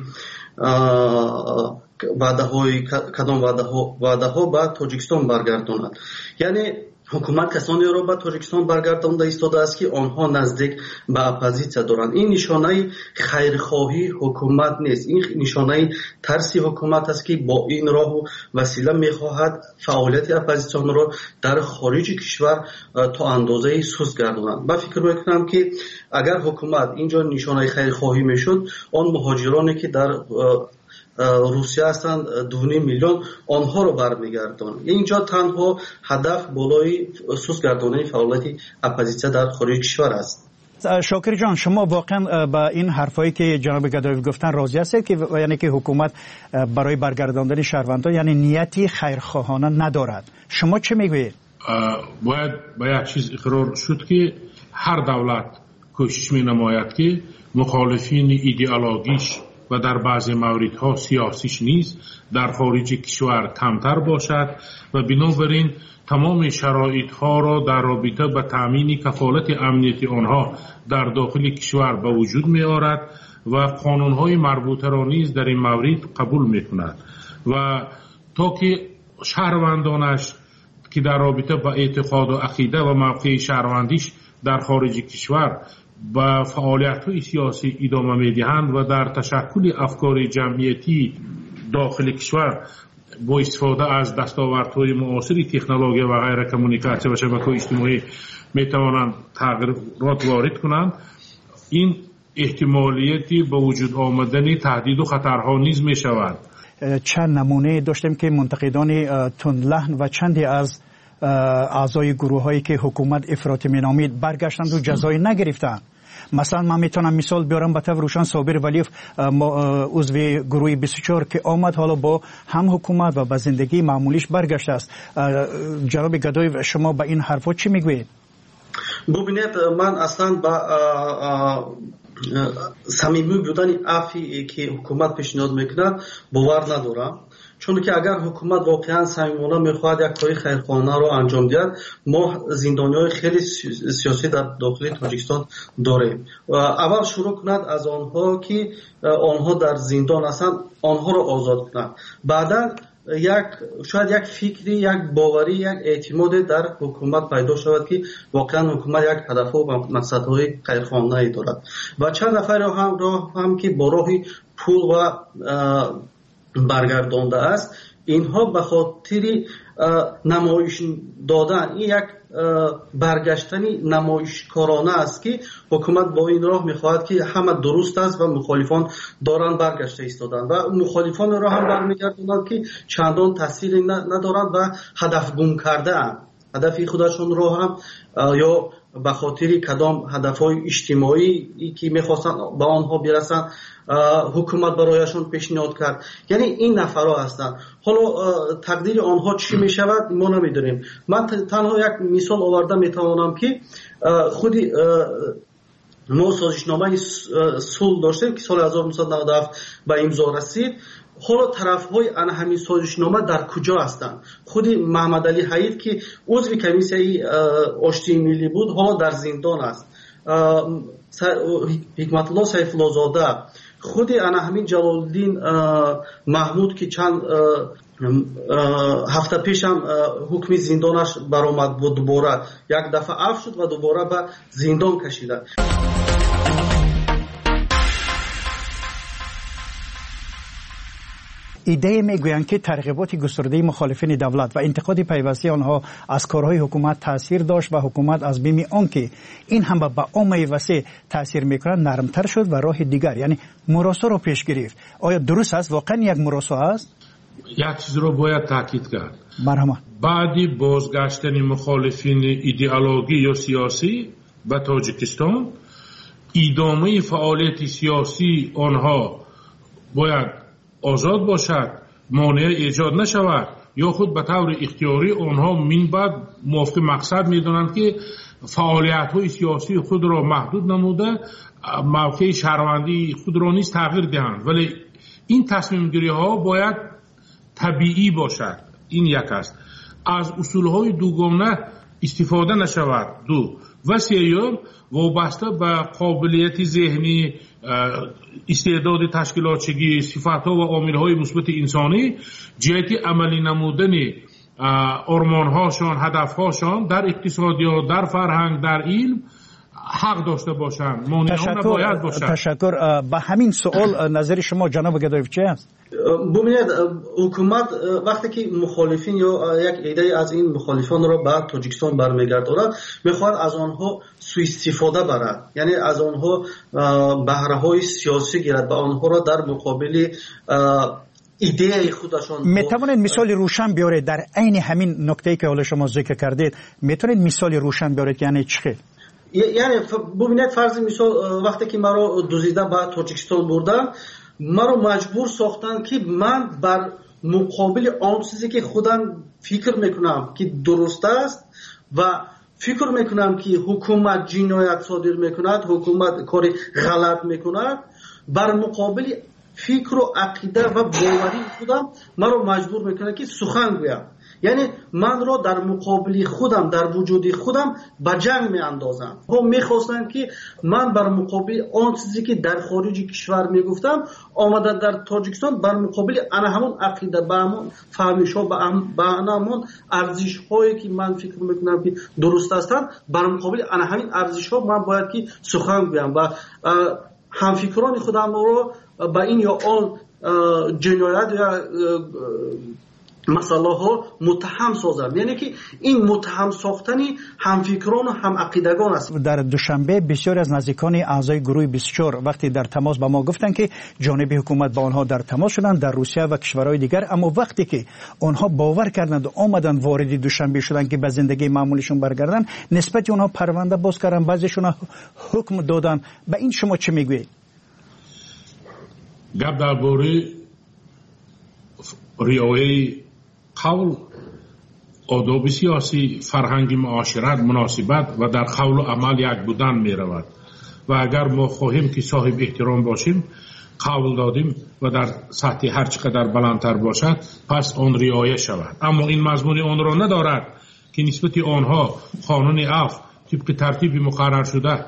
وعده ها به تاجیکستان برگرداند. یعنی حکومت کسانی را به تاجیکستان برگردانده ایستاده است که آنها نزدیک به اپوزیسیا دارند. این نشانه خیرخواهی حکومت نیست، این نشانه ترسی حکومت است که با این راه و وسیله میخواهد فعالیت اپوزیسیون را در خارج کشور تا اندازه سوس گرداند. من فکر میکنم که اگر حکومت اینجا نشانه خیرخواهی میشد، آن مهاجرانی که در روسیه هستند 2.5 میلیون آنها رو برمیگردان. اینجا تنها هدف بالای سوس گرداندن فعالیت اپوزیسیون در خارج کشور است. شاکر جان، شما واقعا با این حرفایی که جناب گدایف گفتن راضی هستید که یعنی که حکومت برای برگرداندن شهروندان یعنی نیتی خیرخواهانه ندارد؟ شما چه میگویید؟ باید به یک چیز اقرار شد که هر دولت کوشش می نماید که مخالفین ایدئولوژیش و در بعضی موردها سیاسیش نیز در خارج کشور کمتر باشد و بنابراین تمام شرایط ها را در رابطه به تامین کفالت امنیتی آنها در داخل کشور به وجود می آورد و قانون های مربوطه را نیز در این مورد قبول می کند و تا که شهروندانش که در رابطه با اعتقاد و عقیده و موقع شهروندیش در خارج کشور با فعالیت‌های سیاسی ادامه می‌دهند و در تشکل افکار جمعیتی داخل کشور با استفاده از دستاوردهای معاصر تکنولوژی و غیر کمونیکاسیون و شبکه‌های اجتماعی می‌توانند تغییرات وارد کنند، این احتمالیتی به وجود آمدن تهدید و خطرها نیز می‌شود. چند نمونه داشتیم که منتقدان تندلهن و چندی از اعضای گروه‌هایی که حکومت افراطی مینامید برگشتند و جزایی نگرفتند. مثلا من میتونم مثال بیارم به طور روشن صابر ولیف عضو گروه 24 که آمد حالا با هم حکومت و به زندگی معمولیش برگشته است. جناب گدایف شما به این حرفا چی میگویید؟ ببینید من اصلا با صمیمی بودن عفی که حکومت پیشنهاد میکنه باور ندارم، چون که اگر حکومت واقعا صمیمانه میخواهد یک کاری خیرخواهانه رو انجام دهد، ما زندانی‌های خیلی سیاسی در داخل تاجیکستان داریم و اول شروع کند از آنها که آنها در زندان هستند آنها رو آزاد کند، بعدا شاید یک فکری، یک باوری، یک اعتماد در حکومت پیدا شود که واقعا حکومت یک هدف و مقصدهای خیرخواهانه دارد و چند نفر هم که با راه پول و برگردانده است، اینها به خاطر نمایش دادن این یک برگشتنی نمایشکارانه است که حکومت با این راه میخواهد که همه درست است و مخالفان دارن برگشته ایستادن و مخالفان را هم برمیگردونند که چندان تاثیری ندارند و هدف گم کرده اند. هدفی خودشون را هم یا به خاطر کدام هدفهای اجتماعی که میخواستن به آنها برسن حکومت برایشون پیشنهاد کرد. یعنی این نفرها هستند. حالا تقدیر آنها چی میشود ما نمیدونیم. من تنها یک مثال آورده میتوانم که خودی ما سازشنامه صلح داشتیم که سال 1997 به امضا رسید. حالا طرف‌های آن همین سازشنامه در کجا هستند؟ خودی محمد علی حید که عضو کمیسیه آشتی ملی بود حالا در زندان است. حکمت الله سیف الله زاده، خودی آن همین جلال الدین محمود که چند هفته پیش هم حکم زندانش برآمد و دوباره یک دفعه عفو شد و دوباره به زندان کشیده. ایده میگویند که ترغیبات گسترده مخالفین دولت و انتقاد پیوسته آنها از کارهای حکومت تاثیر داشت و حکومت از بیم آنکه این هم به عامه وسیع تاثیر میکنند نرمتر شد و راه دیگر یعنی مراسا را پیش گرفت. آیا درست است؟ واقعا یک مراسا است؟ یک چیز رو باید تاکید کرد. مرحبا. بعدی بازگشتن مخالفین ایدئولوژی یا سیاسی به تاجیکستان، ادامه فعالیت سیاسی آنها باید آزاد باشد، مانع ایجاد نشود یا خود به طور اختیاری آنها من بعد موافق مقصد میدونند که فعالیت‌های سیاسی خود را محدود نموده موقع شهروندی خود را نیز تغییر دهند، ولی این تصمیم گیری ها باید طبیعی باشد. این یک است. از اصول های دوگانه استفاده نشود. و سیوم وابسته به قابلیت ذهنی، استعداد تشکیلاتچگی، صفات ها و عامل های مثبت انسانی جهت عملی نمودن آرمان هاشان، هدف هاشان در اقتصادیات، در فرهنگ، در علم حق داشته باشند. باید باشند. تشکر. به همین سوال نظر شما جناب گدایف چه است؟ ببینید حکومت وقتی که مخالفین یا یک عده از این مخالفان را به تاجیکستان برمیگرداند میخواد از آنها سوء استفاده برد، یعنی از آنها بهره های سیاسی گیرد، به آنها را در مقابل ایده خودشان. میتونید مثال روشن بیارید در عین همین نکته‌ای که حالا شما ذکر کردید؟ میتونید مثال روشن بیارید یعنی چه؟ یعنی ببینید فرض مثال وقتی که مرا دزدیده به تاجیکستان بردن، مرا مجبور ساختن که من بر مقابل آن چیزی که خودم فکر میکنم که درست است و فکر میکنم که حکومت جنایت صادر میکند، حکومت کار غلط میکند، بر مقابل فکر و عقیده و باوری خودم مرا مجبور میکنه که سخن گویم. یعنی من را در مقابل خودم، در وجود خودم به جنگ میاندازم. هم میخواستن که من بر مقابل آن چیزی که در خارج کشور میگفتم آمده در تاجیکستان بر مقابل انا همون عقیده، به همون فهمش ها، به همون ارزش هایی که من فکر میکنم که درست هستند، بر مقابل انا همین ارزش ها من باید که سخن گویم و همفکران خودم رو به این یا آن جنایت یا مسئله ها متهم سازم. یعنی که این متهم ساختنی همفکران و هم عقیدگان است. در دوشنبه بسیار از نزدیکان اعضای گروه 24 وقتی در تماس با ما گفتن که جانب حکومت با آنها در تماس شدند در روسیه و کشورهای دیگر، اما وقتی که آنها باور کردند و آمدن وارد دوشنبه شدند که به زندگی معمولشون برگردن، نسبت اونها پرونده باز کردن، بعضیشون حکم دادن. به این شما چه میگویید؟ گپ درباره رعایت قول، آداب سیاسی، فرهنگ معاشرت، مناسبت و در قول و عمل یک بودن می رود و اگر ما خواهیم که صاحب احترام باشیم، قول دادیم و در سطح هر چقدر بلندتر باشد پس آن رعایت شود. اما این مضمون آن را ندارد که نسبت آنها قانون عفو طبق ترتیب مقرر شده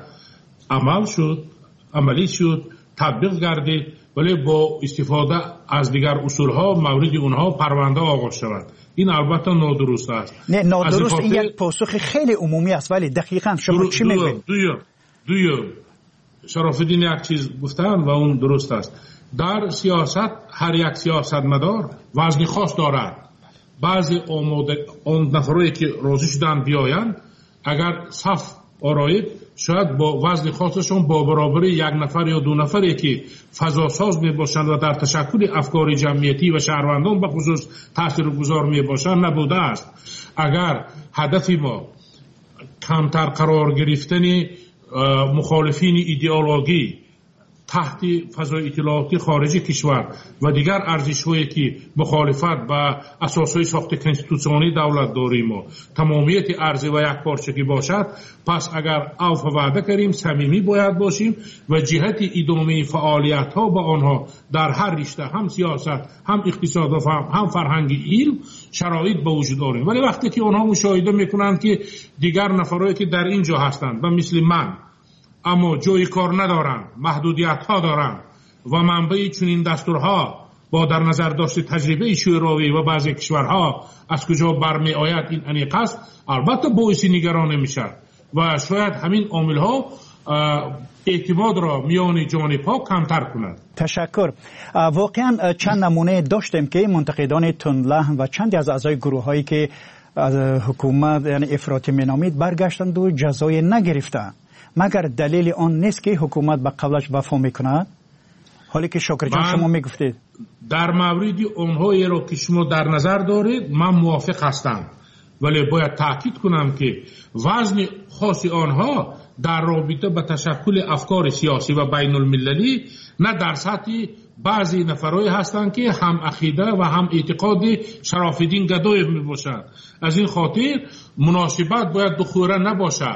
عملی شد، تطبیق گردید، ولی با استفاده از دیگر اصول ها مورد اونها پرونده آغاز شود. این البته نادرست است. نه نادرست، این یک پاسخ خیلی عمومی است، ولی دقیقاً شما چی میگید؟ دویم شرافالدین یک چیز گفتن و اون درست است. در سیاست هر یک سیاستمدار وزن خاص دارد. بعضی اون نفرایی که راضی شدن بیایند اگر صف آرایید شاید با وزن خاصشون با برابر یک نفر یا دو نفری که فضاساز می باشند و در تشکل افکار جمعیتی و شهروندان به خصوص تاثیرگذار می باشند نبوده است. اگر هدف ما کمتر قرار گرفتن مخالفین ایدئولوژی تحت فضای اطلاعاتی خارجی کشور و دیگر ارزش‌هایی که مخالفت با اساسهای ساخت کنستیتوسیونی دولت داریم و تمامیت ارزی و یک پارچگی باشد، پس اگر عفو وعده کنیم صمیمی باید باشیم و جهت ادامه فعالیت‌ها با آنها در هر رشته، هم سیاست، هم اقتصاد و هم فرهنگ علم شرایط به وجود داریم. ولی وقتی که آنها مشاهده میکنند که دیگر نفرایی که در اینجا هستند و مثل من اما جای کار ندارند، محدودیت ها دارند و منبع چنین دستورها با در نظر داشت تجربه شوروی و بعضی کشورها از کجا برمی آید این انیق است، البته باعث نگرانی میشه و شاید همین عامل ها اعتماد را میان جانب‌ها کمتر کند. تشکر. واقعا چند نمونه داشتیم که منتقدان تندلهن و چندی از اعضای گروه هایی که از حکومت یعنی افراطی مینامید برگشتند و جزای نگرفتند، مگر دلیل آن نیست که حکومت به قولش وفا میکند؟ حالی که شاکر جان شما میگفتید در مورد اونهایی را که شما در نظر دارید من موافق هستم، ولی باید تاکید کنم که وزن خاص آنها در رابطه به تشکل افکار سیاسی و بین المللی نه در سطح بعضی نفرایی هستند که هم عقیده و هم اعتقاد شرافالدین گدایف می باشند. از این خاطر مناسبت باید دو خوره نباشد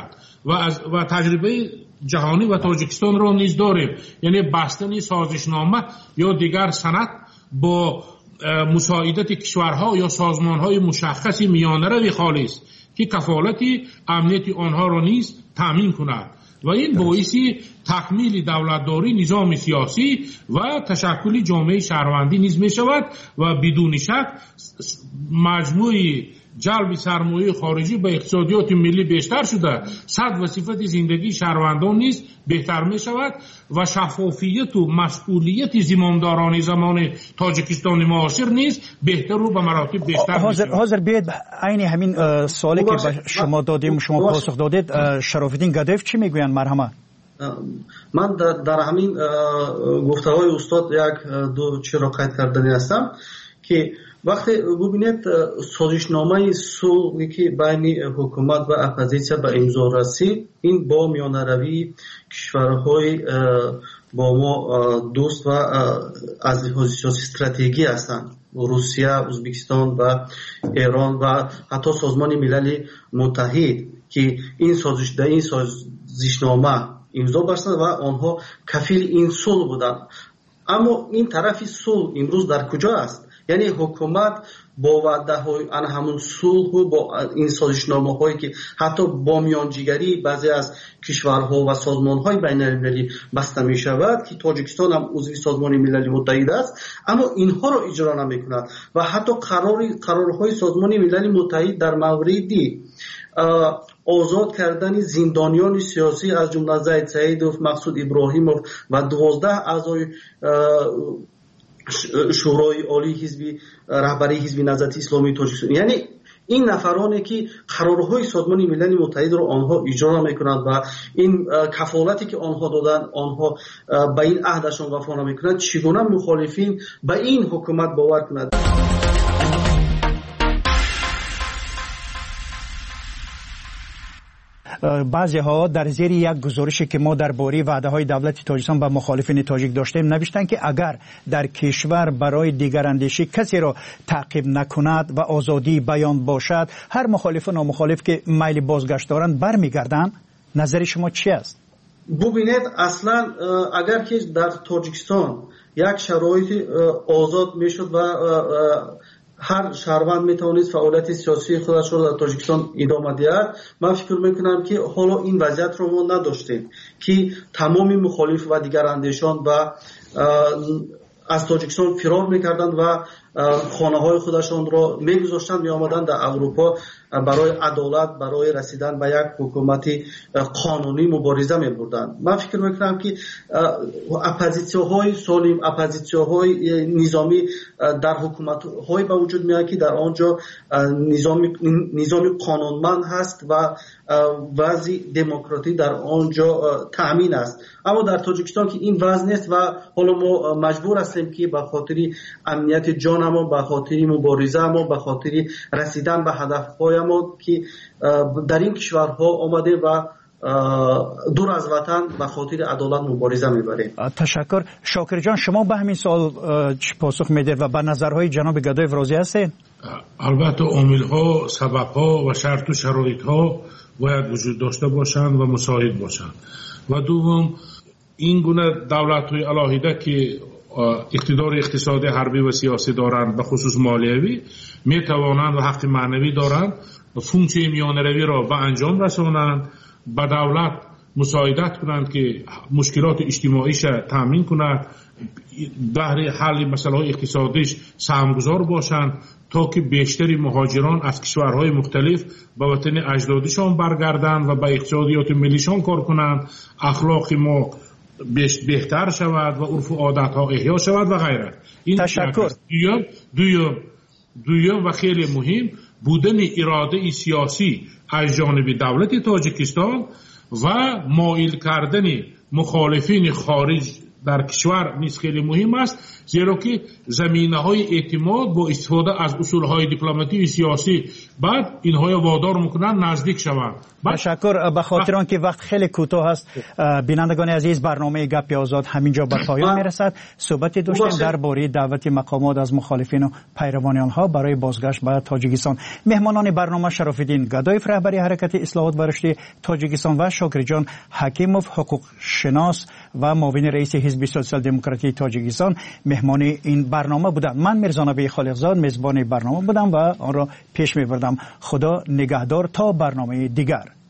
و تجربه جهانی و تاجیکستان را نیز داریم، یعنی بستن سازشنامه یا دیگر سند با مساعدت کشورها یا سازمانهای مشخصی میانه خالص که کفالت امنیت آنها را نیز تامین کند و این باعثی تکمیل دولتداری، نظام سیاسی و تشکل جامعه شهروندی نیز می شود و بدون شک مجموعی جلب سرمایه خارجی به اقتصادیات ملی بیشتر شده، سطح و صفت زندگی شهروندان نیز بهتر می شود و شفافیت و مسئولیت زمامداران زمان تاجیکستان معاصر نیز بهتر و به مراتب بیشتر می شود. حاضر بیاید عین همین سوالی که به شما دادیم شما پاسخ دادید، شرافالدین گدایف چی میگویند؟ مرحمت. من در همین گفته‌های استاد یک دو چیز را قید کردنی هستم که وقتی ببینید سازشنامه صلحی که بین حکومت و اپوزیسیون به امضا رسید، این با میانه‌روی کشورهای با ما دوست و از لحاظ سیاسی استراتژی هستند، روسیه، ازبکستان و ایران و حتی سازمان ملل متحد که این سازشنامه امضا بستند و آنها کفیل این صلح بودند. اما این طرف صلح امروز در کجا است؟ یعنی حکومت با وعده های همون صلح و با این سازشنامه هایی که حتی با میانجیگری بعضی از کشورها و سازمان های بین المللی بسته می شود که تاجیکستان هم عضو سازمان ملل متحد است، اما اینها را اجرا نمی کند و حتی قرارهای سازمان ملل متحد در موردی آزاد کردن زندانیان سیاسی از جمله زید سعیدوف، مقصود ابراهیموف و 12 اعضای شورای عالی حزب رهبری حزب نهضت اسلامی تاجیکستان، یعنی این نفرانی که قرارهای سازمان ملل متحد را آنها اجرا نمیکنند و این کفالتی که آنها دادند آنها به این عهدشان وفا نمیکنند، چگونه مخالفین به این حکومت باور کنند؟ بعضی ها در زیر یک گزارشی که ما درباره وعده‌های دولت تاجیکستان به مخالفین تاجیک داشتیم نوشتند که اگر در کشور برای دیگراندیشی کسی را تعقیب نکند و آزادی بیان باشد، هر مخالف و نامخالف که میل بازگشت دارند برمیگردند. نظر شما چی است؟ ببینید اصلا اگر که در تاجیکستان یک شرایط آزاد میشد و هر شهروند میتوانست فعالیت سیاسی خودش را در تاجیکستان ادامه دهد، من فکر میکنم که حالا این وضعیت رو ما نداشتیم که تمامی مخالف و دیگر اندیشان و از تاجیکستان فرار میکردند و خانه های خودشان را میگذاشتند، میآمدند در اروپا برای عدالت، برای رسیدن به یک حکومت قانونی مبارزه میبردند. من فکر میکنم که اپوزیسیون‌های سالم، اپوزیسیون‌های نظامی در حکومت‌های به وجود میاد که در آنجا نظام قانونمند هست و وضع دموکراتی در آنجا تأمین است. اما در تاجیکستان که این وضع نیست و حالا ما مجبور هستیم که به خاطر امنیت جانمون، به خاطر مبارزه ما، به خاطر رسیدن به هدف‌های ما که در این کشورها آمده و دور از وطن به خاطر عدالت مبارزه میبریم. تشکر. شاکر جان، شما به همین سوال چی پاسخ میدید و به نظرهای جناب گدایف راضی هستید؟ البته عامل‌ها، سبب‌ها و شرط و شرایط‌ها باید وجود داشته باشند و مساعد باشند. و دوم این گونه دولت‌های علاهیده که اقتدار اقتصادی، حربی و سیاسی دارند، به خصوص مالیوی، می توانند و حق معنوی دارند فونکسیون میانه‌روی را به انجام رسانند، به دولت مساعدت کنند که مشکلات اجتماعیش تامین کند، در حل مسائل اقتصادیش سهمگذار باشند تا که بیشتری مهاجران از کشورهای مختلف به وطن اجدادشان برگردند و به اقتصادیات ملیشان کار کنند، اخلاق ما بهتر شود و عرف و عادت ها احیا شود و غیره. این تشکر. دویم و خیلی مهم بودن اراده سیاسی از جانب دولت تاجیکستان و مایل کردن مخالفین خارج در کشور نیز خیلی مهم است، زیرا که زمینه‌های اعتماد با استفاده از اصول‌های دیپلماتی و سیاسی بعد اینها وادار می‌کنند نزدیک شوند. تشکر. به خاطر آنکه وقت خیلی کوتاه است، بینندگان عزیز، برنامه گپ آزاد همینجا به پایان میرسد. صحبتی داشتیم درباره دعوت مقامات از مخالفین و پیروان آنها برای بازگشت به تاجیکستان. مهمانان برنامه شراف‌الدین گدایف رهبری حرکت اصلاحات و رشد تاجیکستان و شاکرجان حکیموف حقوق شناس و معاون رئیس حزب سوسیال دموکراتی تاجیکستان مهمان این برنامه بودند. من میرزانبی خالقزاد میزبان برنامه بودم و آن را پیش میبردم. خدا نگهدار تا برنامه دیگر.